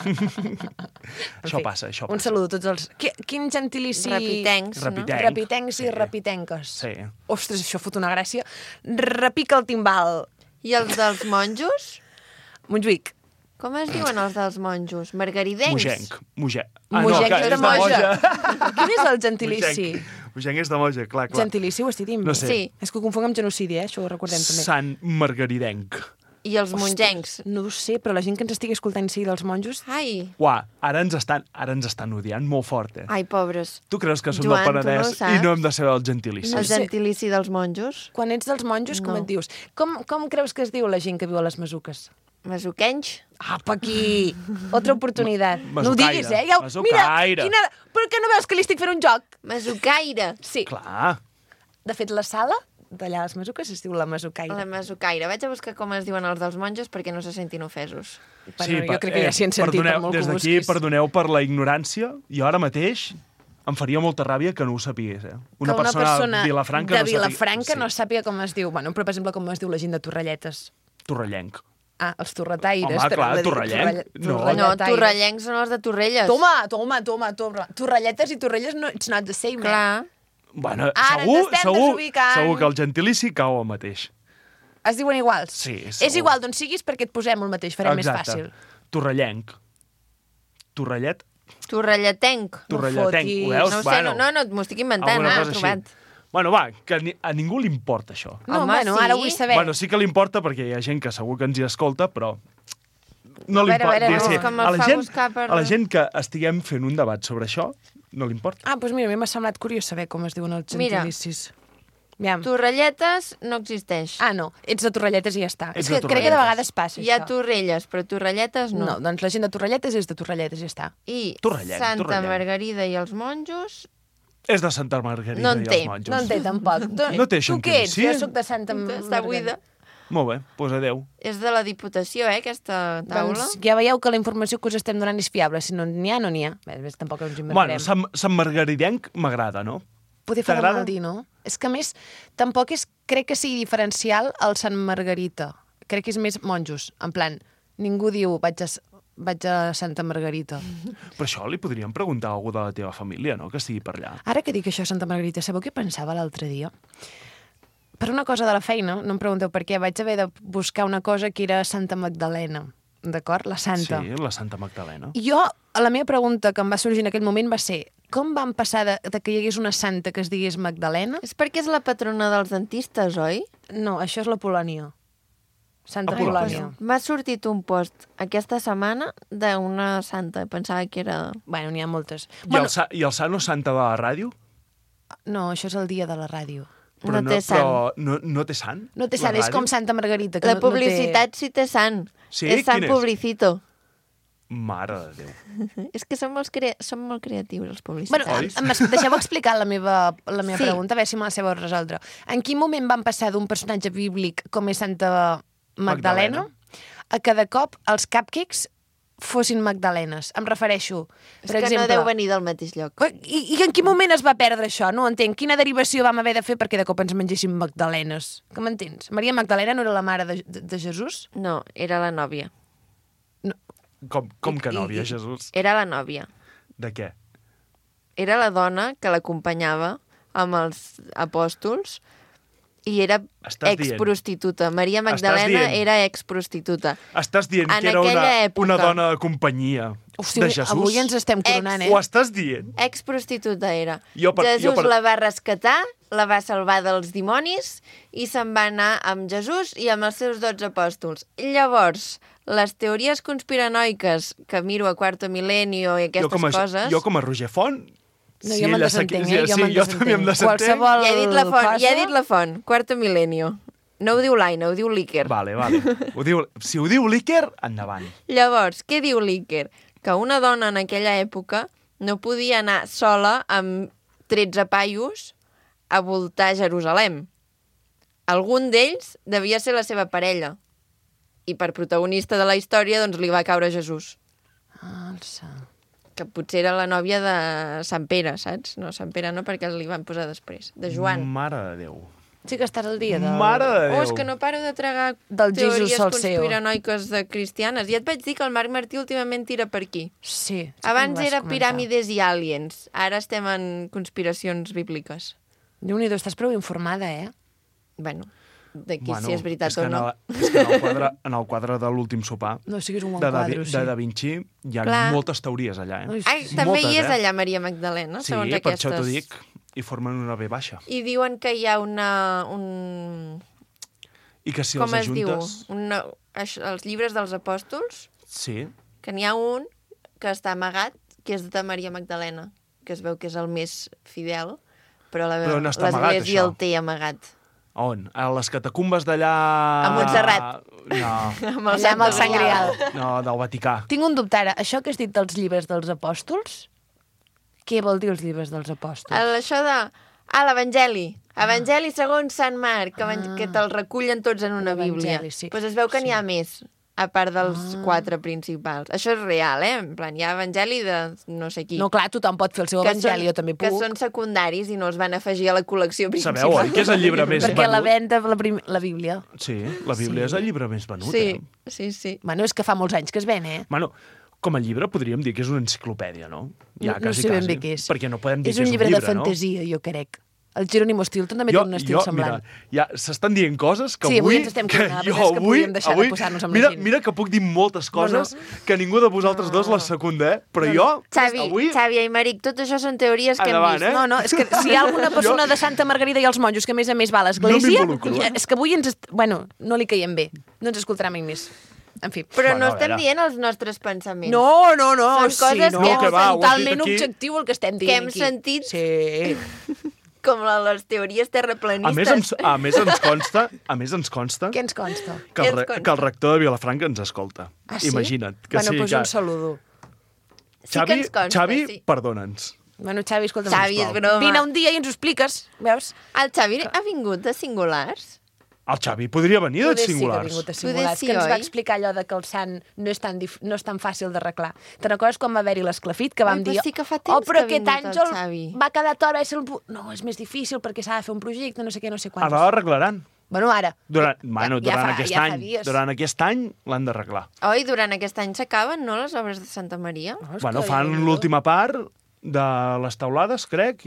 Això fi, passa, això Un passa. saludo a tots els... Qui, quin gentilici... Rapitencs, no? Rapitenc. Rapitencs i Sí. rapitenques. Sí. Ostres, això fot una gràcia. Repica el timbal. I els dels monjos? Montjuïc. Com es diuen els dels monjos? Margaridencs? Mogenc. Mogenc. Mogenc que és de moja. Quin és el gentilici? Mogenc. Mogenc és de moja, clar, clar. Gentilici ho estic dient? No sé. Sí. És que ho confonc amb genocidi, eh? Això ho recordem també. Sant Margaridenc. I els mongencs? No ho sé, però la gent que ens estigui escoltant i sigui dels monjos... Ai, Uà, ara ens estan, ara ens estan odiant molt fort, eh? ai, pobres. Tu creus que som Joan, del tu no ho Penedès saps? i no hem de saber el gentilici? El sé. gentilici dels monjos? Quan ets dels monjos, com No. et dius? Com, com creus que es diu la gent que viu a les Masuques? Masuquenys? Apa, aquí! Otra oportunitat. Ma- no ho masucaire. diguis, eh? Ja, ho- mira, Masucaire. quina... però que no veus que li estic fent un joc? Masucaire. Sí. Clar. De fet, la sala d'allà a les Masuques es diu la Masucaire. La masucaire. Vaig a buscar com es diuen els dels monjos perquè no se sentin ofesos. Bueno, jo per- crec que ja s'hi han sentit, perdoneu, per molt que des ho d'aquí, busquis. perdoneu per la ignorància. Jo ara mateix em faria molta ràbia que no ho sapigués, eh? que una persona de Vilafranca de no sàpiga- Vilafranca sí. no sàpiga com es diu. Bueno, però, per exemple, com es diu la gent de Torrelletes. Torrellenc. Ah, els torretaires. Home, també clar, hem de dir, torrellenc. torrelle- No. No, torrelletaires. torrellencs són els de Torrelles. Toma, toma, toma, toma. Torrelletes i Torrelles, no, it's not the same, eh? Clar. Bueno, Ara segur, ens estem segur, desubicant. segur que el gentilici cau el mateix. Es diuen iguals? Sí, És segur. igual d'on siguis perquè et posem el mateix, farem més fàcil. Torrellenc. Torrellet? Torrelletenc. Torrelletenc. fotis. Ho veus? No ho sé, Bueno, no, no, no m'ho estic inventant, alguna ah, cosa així. trobat. Bueno, va, que a, ni, a ningú li importa això. No, Home, bueno, sí. ara ho vull saber. Bueno, sí que li importa perquè hi ha gent que segur que ens hi escolta, però no A li veure, a importa. veure, Diguéssim, no. Que me'l a, la fa gent, buscar per- a la gent que estiguem fent un debat sobre això, no li importa. Ah, doncs mira, a mi m'ha semblat curiós saber com es diuen els Mira. gentilicis. Aviam. Torrelletes no existeix. Ah, no, ets de Torrelletes i ja està. Ets És de que crec que de Torrelletes. vegades passa Hi ha això. Torrelles, però Torrelletes no. No, doncs la gent de Torrelletes és de Torrelletes i ja està. I Torrellenc, Santa Torrellenc. Margarida i els monjos... És de Santa Margarida No en i té, els monjos. No en té, tampoc. Tu, No té tu què ets? gentilici? Jo sóc de Santa Està buida. Molt bé, doncs adeu. És de la Diputació, eh, aquesta taula. Doncs ja veieu que la informació que us estem donant és fiable. Si no n'hi ha, no n'hi ha. Bé, bé, tampoc ens inventarem. Bueno, Sant, Sant Margaridenc m'agrada, no? Poder fer t'agrada? mal dir, no? És que, a més, tampoc és, crec que sigui diferencial el Sant Margarita. Crec que és més monjos. En plan, ningú diu vaig a, s- vaig a Santa Margarita. Per això li podríem preguntar a algú de la teva família, no?, que estigui per allà. Ara que dic això, Santa Margarita, sabeu què pensava l'altre dia? Per una cosa de la feina, no em pregunteu per què, vaig haver de buscar una cosa que era Santa Magdalena, d'acord? La Santa. Sí, la Santa Magdalena. I jo, la meva pregunta que em va sorgir en aquell moment va ser com van passar de, de que hi hagués una santa que es digués Magdalena? És perquè és la patrona dels dentistes, oi? No, això és la Polònia. Santa A Polònia. Polònia. M'ha sortit un post aquesta setmana d'una santa. Pensava que era... Bueno, n'hi ha moltes. I, el, sa- I el Sano Santa de la ràdio? No, això és el dia de la ràdio. No té sant. Però no, no té sant? No té La sant, és ràdio? com Santa Margarita. Que La no, publicitat sí té sant. Sí? És Sant Quin és? Publicito. Mare de Déu. És que som molt, crea... som molt creatius, els Bueno, publicitaris. em, em, deixeu explicar la meva, la meva Sí. pregunta, a veure si me la sabeu resoldre. En quin moment van passar d'un personatge bíblic com és Santa Magdalena, Magdalena. a que de cop els cupcakes fossin magdalenes? Em refereixo, És per que exemple... no deu venir del mateix lloc. I, I en quin moment es va perdre això? No ho entenc. Quina derivació vam haver de fer perquè de cop ens mengéssim magdalenes? Que m'entens? Maria Magdalena no era la mare de, de, de Jesús? No, era la nòvia. Com, com que I- nòvia, i- Jesús? Era la nòvia. De què? Era la dona que l'acompanyava amb els apòstols i era Estàs dient- exprostituta. Maria Estàs Magdalena dient- era exprostituta. Estàs dient En que era una, aquella època- una dona de companyia Hosti, de Jesús? avui ens estem coronant, eh? Ho estàs dient? Exprostituta era. Jo per- Jesús jo per- la va rescatar, la va salvar dels dimonis i se'n va anar amb Jesús i amb els seus dotze apòstols. Llavors, les teories conspiranoiques que miro a Quarto Milenio i Jo aquestes com, a, coses... jo com a Roger Font... No, jo me'n ella desentenc, s'ha- eh? Jo sí, me'n jo també em desentenc. desentenc. Qualsevol Ja he dit la font, cosa... ja he dit la font. Quarto Milenio. No ho diu l'Aina, ho diu l'Iker. Vale, vale. Ho diu, si ho diu l'Iker, endavant. Llavors, què diu l'Iker? Que una dona en aquella època no podia anar sola amb tretze paios a voltar Jerusalem. Algun d'ells devia ser la seva parella. I per protagonista de la història, doncs, li va caure Jesús. Alça. Que potser era la nòvia de Sant Pere, saps? No, Sant Pere no, perquè li van posar després. De Joan. Mare de Déu. Sí que estàs al dia del... Mare de Déu. Oh, és que no paro de tragar Del Jesus teories Salseo. conspiranoiques de cristianes. Ja et vaig dir que el Marc Martí últimament tira per aquí. Sí. sí que Abans m'ho vas era comentar. piràmides i aliens. Ara estem en conspiracions bíbliques. Déu-n'hi-do, estàs prou informada, eh? Bueno, d'aquí Bueno, si és veritat és que o no. En el, és que en el quadre, en el quadre de l'últim sopar No, sí que és un bon de, da, quadre, sí. de Da Vinci hi ha Clar. moltes teories allà, eh? Ai, Ai, també Moltes, hi és eh? allà Maria Magdalena, Sí, segons per aquestes. això t'ho dic. I formen una B baixa. I diuen que hi ha una... Un... I que si Com els es diu? ajuntes... Una... Això, els llibres dels apòstols, Sí. que n'hi ha un que està amagat, que és de Maria Magdalena, que es veu que és el més fidel, però la- Però on està amagat, l'Església això? el té amagat. On? A les catacumbes d'allà... A Montserrat. No, Amb Allà amb el Sant Grial. no, del Vaticà. Tinc un dubte ara. Això que has dit dels llibres dels apòstols, què vol dir els llibres dels apòstols? El, això de... Ah, l'Evangeli. Evangeli segons Sant Marc, que, Ah. que te'l recullen tots en una Bíblia. L'Evangeli, sí. Pues es veu que n'hi ha Sí. més, a part dels Ah. quatre principals. Això és real, eh? En plan, hi ha Evangeli de no sé qui. No, clar, tothom pot fer el seu que evangeli, jo també que puc. són secundaris i no els van afegir a la col·lecció principal. Sabeu, oi, que és el llibre més Perquè la venut? venda, la, prim... la Bíblia... Sí, la Bíblia Sí. és el llibre més venut, Sí, eh? sí, sí. Bueno, és que fa molts anys que es ven, eh? Bueno, com a llibre podríem dir que és una enciclopèdia, no? no, no sé ben bé què és. Perquè no podem dir és que un és llibre, un llibre, de fantasia, jo crec. El Jerónimo Stilton també jo, té un estil jo, semblant. Mira, ja s'estan dient coses que Sí, avui... avui ens estem que coronant, jo però és que avui, podríem deixar de avui, posar-nos amb la mira, gent. mira que puc dir moltes coses No, que ningú de vosaltres dos les secunda, eh? Però jo, Xavi, avui... Xavi i Maric, tot això són teories que Endavant, hem vist. eh? No, no, és que si hi ha alguna persona Jo- de Santa Margarida i els monjos que a més a més va a l'església, m'involucro, eh? és que avui ens... Est... Bueno, no li caiem bé. No ens escoltarà mai més. En fi. Però Bueno, no a estem veure. dient els nostres pensaments. No, no, no. Són sí, coses no, que hem que va, ho has dit totalment aquí. objectiu el que estem Que dient hem aquí. sentit Sí. com la, les teories terraplanistes. A més, ens, a més ens consta, a més ens consta Què ens consta? que, Què el, ens re, consta? que el rector de Vilafranca ens escolta. Ah, sí? Imagina't. Que bueno, sí, doncs que... un saludo. Sí que Xavi, ens consta, Xavi, sí. perdona'ns. Bueno, Xavi, escolta'm. Xavi, és broma. Vine un dia i ens ho expliques, veus? El Xavi ha vingut de singulars? El Xavi podria venir de Poder sí que ha singulars. vingut a Poder singulars, sí, que ens va oi? explicar allò de que el sant no és tan, dif... no és tan fàcil d'arreglar. Te'n recordes quan va haver-hi l'esclafit, que vam Ai, però dir... sí que fa oh, temps però que ha aquest vingut el àngel Xavi." va quedar tort, és el... pu-". No, és més difícil perquè s'ha de fer un projecte, no sé què, no sé quantos. Ara l'arreglaran. Bueno, ara. Durant, Ja- bueno, ja durant fa- aquest ja fa any. dies. Durant aquest any l'han d'arreglar. Oi, durant aquest any s'acaben, no, les obres de Santa Maria? No, és Bueno, que fan ja- l'última part de les taulades, crec,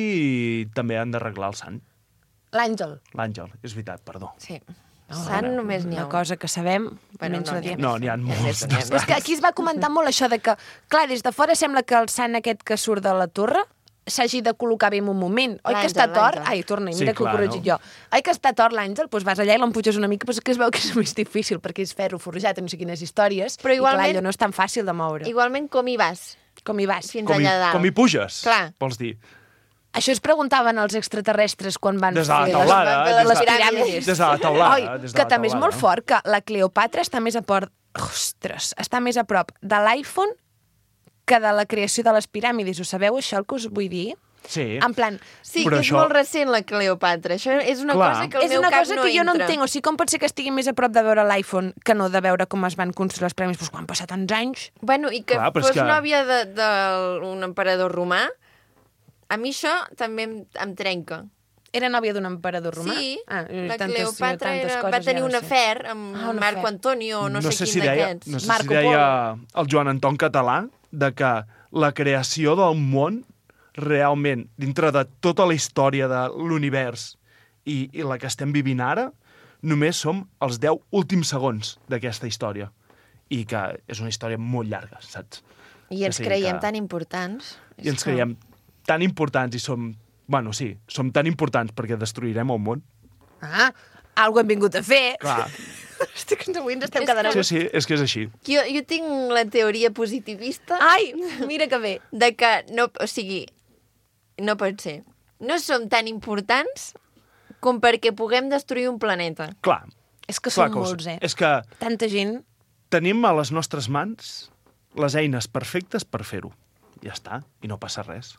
i també han d'arreglar el sant. L'àngel. L'àngel, és veritat, perdó. Sí. Sant només n'hi ha Una un. cosa que sabem, Bueno, menys no, la n'hi ha diem. No, n'hi ha molts. n'hi ha Però és que aquí es va comentar molt això de que, clar, des de fora sembla que el sant aquest que surt de la torre s'hagi de col·locar bé en un moment. Oi que L'àngel, està tort? l'àngel. Ai, torna, Sí, mira que ho he clar, corregit no? jo. Oi que està tort l'àngel? Doncs vas allà i l'empuges una mica, però és que es veu que és més difícil, perquè és ferro forjat i no sé quines històries. Però I clar, igualment- allò no és tan fàcil de moure. Igualment, com hi vas? Com hi vas? Fins Com hi, allà dalt. com hi puges, Clar. vols dir? Això es preguntaven els extraterrestres quan van Des de la fer taulada, les, des les de- piràmides. des de la taulada, Oi, des de que la també és taulada. molt fort que la Cleopatra està més a, por, ostres, està més a prop de l'iPhone que de la creació de les piràmides. Ho sabeu, això, el que us vull dir? Sí. En plan... Sí, Però que és això- molt recent, la Cleopatra. Això és una Clar. cosa que el És meu una cap cosa no que jo no entra. entenc. O sigui, com pot ser que estigui més a prop de veure l'iPhone que no de veure com es van construir els premis? Doncs quan han passat tants anys... Bueno, i que Clar, però és fos que- nòvia d'un emperador romà, a mi això també em, em trenca. Era nòvia d'un emperador romà? Sí, ah, la tantes, Cleopatra tantes era, coses, va tenir ja no un sé. afer amb Ah, un Marco afer. Antonio, no, no sé, si quin deia, d'aquests. no sé Marco si deia Polo. el Joan Anton Català de que la creació del món realment, dintre de tota la història de l'univers i, i la que estem vivint ara, només som els deu últims segons d'aquesta història. I que és una història molt llarga, saps? I ens O sigui creiem que- tan importants. I ens És que- creiem tan importants i som... Bueno, sí, som tan importants perquè destruirem el món. Ah, algo hem vingut a fer. Clar. Hosti, que avui ens estem És quedant... Sí, sí, és que és així. Jo, jo tinc la teoria positivista Ai, mira que bé. de que, no, o sigui, no pot ser. No som tan importants com perquè puguem destruir un planeta. Clar. És que Clar són que ho molts, sé. eh? És que Tanta gent... tenim a les nostres mans les eines perfectes per fer-ho. Ja està, i no passa res.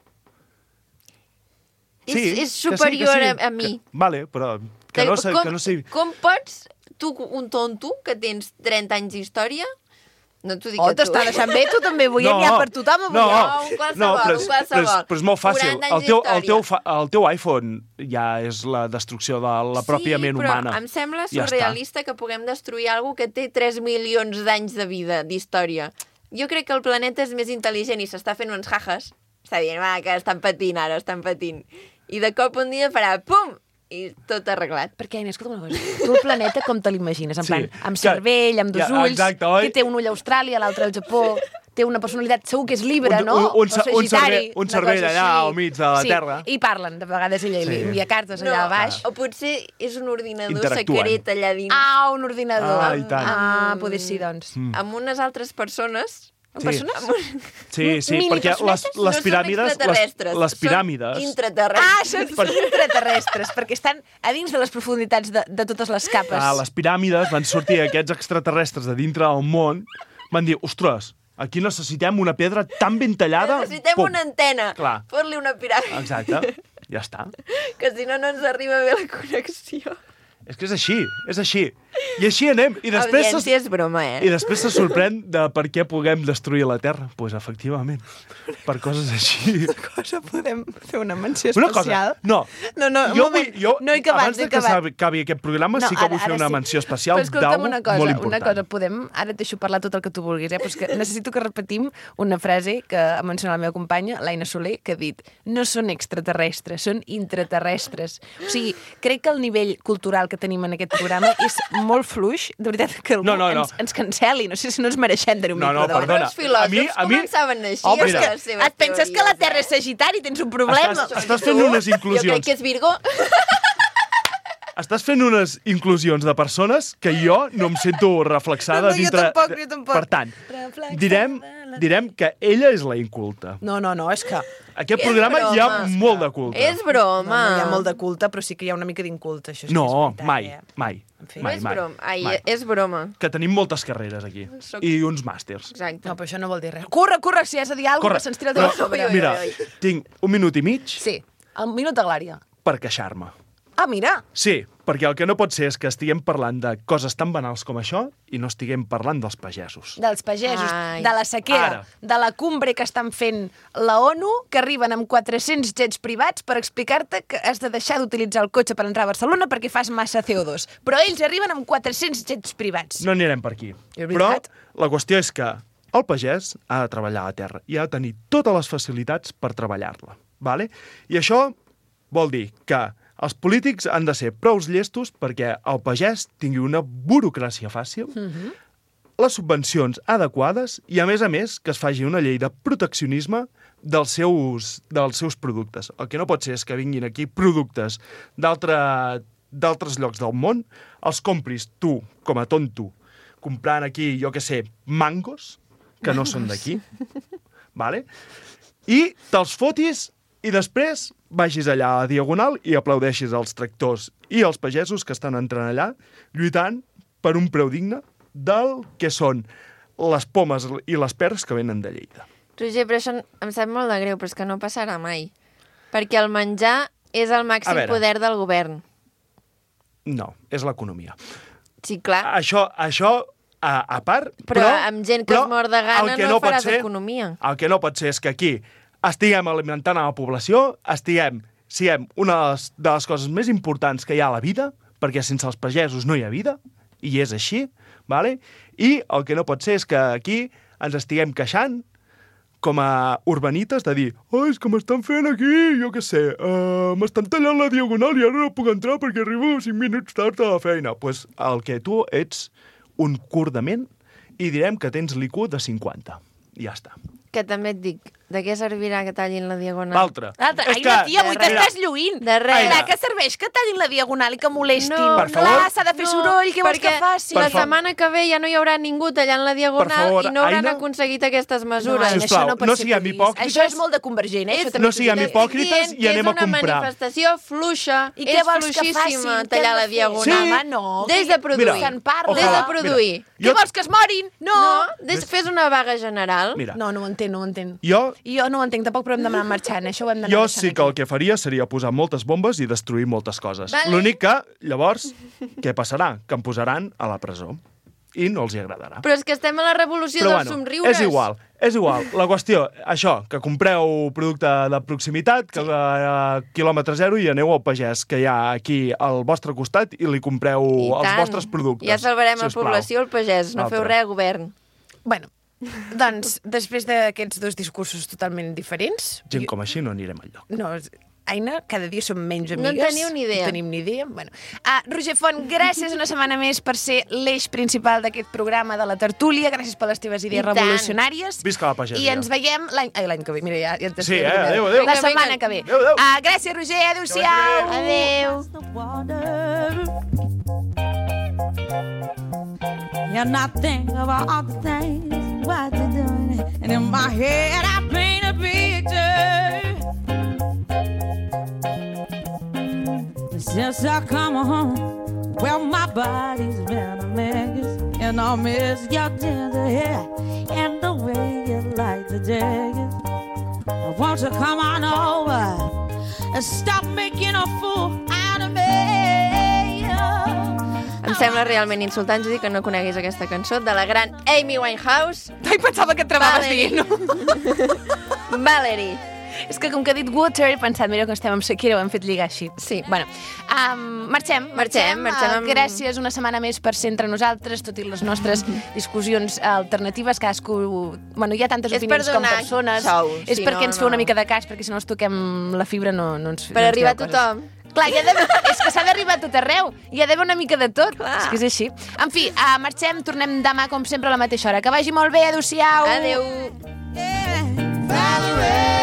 És, és que superior que a, a mi. Que, vale, però que no, sé, com, que no sé... com pots, tu, un tonto, que tens trenta anys d'història, no t'ho dic Oh, a tu. t'està deixant bé, tu també vull, No, n'hi ha per tothom avui. no, No, un qualsevol, no, però, és, un qualsevol. però, és, però és molt fàcil. quaranta anys El teu, el, teu, d'història. fa- el teu iPhone ja és la destrucció de la pròpia ment sí, però humana. em sembla Ja surrealista que puguem destruir alguna que té tres milions d'anys de vida, d'història. Jo crec que el planeta és més intel·ligent i s'està fent uns jajas. Està dient, va, que estan patint ara, estan patint. I de cop un dia farà pum! I tot arreglat. Perquè, Aina, escolta una cosa. Tu el planeta com te l'imagines? En Sí, plan, amb que- cervell, amb dos ja, ulls, exacte, oi? que té un ull a Austràlia, l'altre al Japó, té una personalitat, segur que és libre, Un- no? un- un O ce- un sagitari, cervell- un una cervell cosa allà així. al mig de la sí, terra. I parlen, de vegades ella Sí. li envia cartes allà No, a baix. o potser és un ordinador Interactuen. secret allà dins. Ah, un ordinador. Ah, i tant. Ah, poder ser, doncs. Mm. Amb unes altres persones. Amb Sí. persones? Amb un... Sí, sí, Mini perquè les, personetes les no piràmides... són extraterrestres, Les, les piràmides... són intraterrestres. Ah, són Per- intraterrestres, perquè estan a dins de les profunditats de, de totes les capes. A les piràmides van sortir aquests extraterrestres de dintre del món, van dir, ostres, aquí necessitem una pedra tan ben tallada... Necessitem pum. una antena. Clar. Fot-li una piràmide. Exacte, ja està. Que si no, no ens arriba bé la connexió. És que és així, és així. I així anem. I després, Audiència és broma, eh? I després se sorprèn de per què puguem destruir la Terra. Doncs pues, efectivament, per coses així. cosa podem fer una menció Una cosa, no. No, no, un jo moment. vull, jo, no he acabat, abans no he de que acabat. acabi aquest programa, No, sí que ara- vull fer ara una sí. menció especial Però escolta'm d'algú una cosa, molt important. una cosa, podem... Ara et deixo parlar tot el que tu vulguis, eh? Però és que necessito que repetim una frase que ha mencionat la meva companya, l'Aina Soler, que ha dit no són extraterrestres, són intraterrestres. O sigui, crec que el nivell cultural que tenim en aquest programa és molt fluix, de veritat, que algú No, no, no. Ens, ens cancel·li. No sé si no ens mereixem tenir un No, no, micro davant. perdona. Els filòsofs A mi- a mi- començaven així Home, amb mira. les seves Et penses que la teories, Terra eh? és Sagitari? Tens un problema. Estàs, estàs fent unes Jo crec inclusions. que és Virgo. Estàs fent unes inclusions de persones que jo no em sento reflexada No, no, jo dintre... tampoc, jo tampoc. Per tant, Reflexada direm, la- direm que ella és la inculta. No, no, no, és que... Aquest És programa hi ha broma. molt de culte. És No, broma. no hi ha molt de culte, però sí que hi ha una mica d'inculte, això sí No, que és veritat, mai, eh? mai, En fi. No mai, és mai, broma. Ai, mai. és broma. Que tenim moltes carreres aquí. Soc- I uns màsters. Exacte. No, però això no vol dir res. Corre, corre, si has de dir alguna Corre. cosa, se'ns tira el teu Però, a sobre. Ui, ui, mira, ui. tinc un minut i mig Sí, el minut de glòria. per queixar-me. Ah, mira, Sí, perquè el que no pot ser és que estiguem parlant de coses tan banals com això i no estiguem parlant dels pagesos. dels pagesos, Ai. de la sequera, Ara. de la cumbre que estan fent la ONU, que arriben amb quatre-cents jets privats per explicar-te que has de deixar d'utilitzar el cotxe per entrar a Barcelona perquè fas massa C O dos. Però ells arriben amb quatre-cents jets privats. No anirem per aquí. És Però veritat. la qüestió és que el pagès ha de treballar a la terra i ha de tenir totes les facilitats per treballar-la. Vale? I això vol dir que els polítics han de ser prou llestos perquè el pagès tingui una burocràcia fàcil, Mhm. les subvencions adequades i, a més a més, que es faci una llei de proteccionisme dels seus, dels seus productes. El que no pot ser és que vinguin aquí productes d'altre- d'altres llocs del món, els compris tu, com a tonto, comprant aquí, jo que sé, mangos, que no són d'aquí, vale? I te'ls fotis i després vagis allà a Diagonal i aplaudeixis els tractors i els pagesos que estan entrant allà lluitant per un preu digne del que són les pomes i les peres que venen de Lleida. Roger, però això em sap molt de greu, però és que no passarà mai. Perquè el menjar és el màxim poder del govern. No, és l'economia. Sí, clar. Això, això a, a part... Però, però amb gent que però es mor de gana no, no faràs ser, economia. El que no pot ser és que aquí estiguem alimentant a la població, estiguem, siguem una de les, de les coses més importants que hi ha a la vida, perquè sense els pagesos no hi ha vida, i és així, vale? I el que no pot ser és que aquí ens estiguem queixant com a urbanites de dir oh, és que m'estan fent aquí, jo què sé, uh, m'estan tallant la diagonal i ara no puc entrar perquè arribo cinc minuts tard a la feina. Doncs pues el que tu ets un curt de ment i direm que tens l'I Q de cinquanta. I ja està. Que també et dic, de què servirà que tallin la diagonal? L'altre. L'altre. Ai, no, tia, avui t'estàs lluint. De res. Clar, que serveix que tallin la diagonal i que molestin. No, per favor. Clar, s'ha de fer no, soroll, què vols que faci? La setmana que ve ja no hi haurà ningú tallant la diagonal favor, i no hauran Aina, aconseguit aquestes mesures. No, Aina, Sisplau, això no pot no ser siguem que diguis. hipòcrites. Això és molt de convergent, eh? És, Això també no siguem t'ho dic. hipòcrites i anem a comprar. És una manifestació fluixa. I què és vols que fluixíssima facin? tallar Què la han de fer? diagonal. Sí. Home, no. Des de produir. Mira, Se'n parla. Des de ojalà, produir. mira, Què jo- vols, que es morin? No. No, des fes una vaga general. Mira, No, no ho entenc, no ho entenc. jo, I jo no ho entenc, tampoc, però hem d'anar marxant. Això ho hem d'anar jo deixant sí que aquí. el que faria seria posar moltes bombes i destruir moltes coses. Vale. L'únic que, llavors, què passarà? Que em posaran a la presó. I no els hi agradarà. Però és que estem a la revolució Però dels bueno, somriures. és igual, és igual. La qüestió, això, que compreu producte de proximitat, que a quilòmetre zero i aneu al pagès que hi ha aquí al vostre costat i li compreu I els tant. vostres productes. Ja salvarem la sisplau. població, el pagès. No feu Altre. res, govern. Bueno, doncs, després d'aquests dos discursos totalment diferents... Gent com així no anirem enlloc. No, Aina, cada dia som menys No amigues. en teniu ni idea. No tenim ni idea. Bueno. Ah, Roger Font, gràcies una setmana més per ser l'eix principal d'aquest programa de la tertúlia. Gràcies per les teves idees I tant. revolucionàries. Visca la pagesia. I ens veiem l'any ai, l'any que ve. Mira, ja, ja t'estic Sí, eh? acomiadant. Adéu, adéu. La Vinga, setmana vinga. que ve. Adéu, adéu. Ah, gràcies, Roger. Adéu-siau. Adéu. And I think about all the things what you're doing, and in my head I paint a picture. Since I come home, well my body's been a mess, and I miss your tender hair and the way you like the jacket. Won't you come on over and stop making a fool out of me? Em sembla realment insultant, Judy, que no coneguis aquesta cançó de la gran Amy Winehouse. Ai, pensava que et trebaves Valerie. dient. Valerie. És que com que ha dit water, he pensat, mira que estem amb Shakira, ho hem fet lligar així. Sí. Bueno, um, marxem. Marxem, marxem Uh, amb- Gràcies una setmana més per ser entre nosaltres, tot i les nostres discussions alternatives. Cadascú... Bueno, hi ha tantes És per opinions com donar persones. xou, és si perquè no, ens feu una no. mica de cas, perquè si no ens toquem la fibra no, no ens Per no ens arribar a dieu tothom. Coses. Clar, hi ha d'haver- és que s'ha d'arribar a tot arreu. Hi ha d'haver una mica de tot. Clar. És que és així. En fi, uh, marxem, tornem demà, com sempre, a la mateixa hora. Que vagi molt bé, adéu-siau. Adéu. Valerie.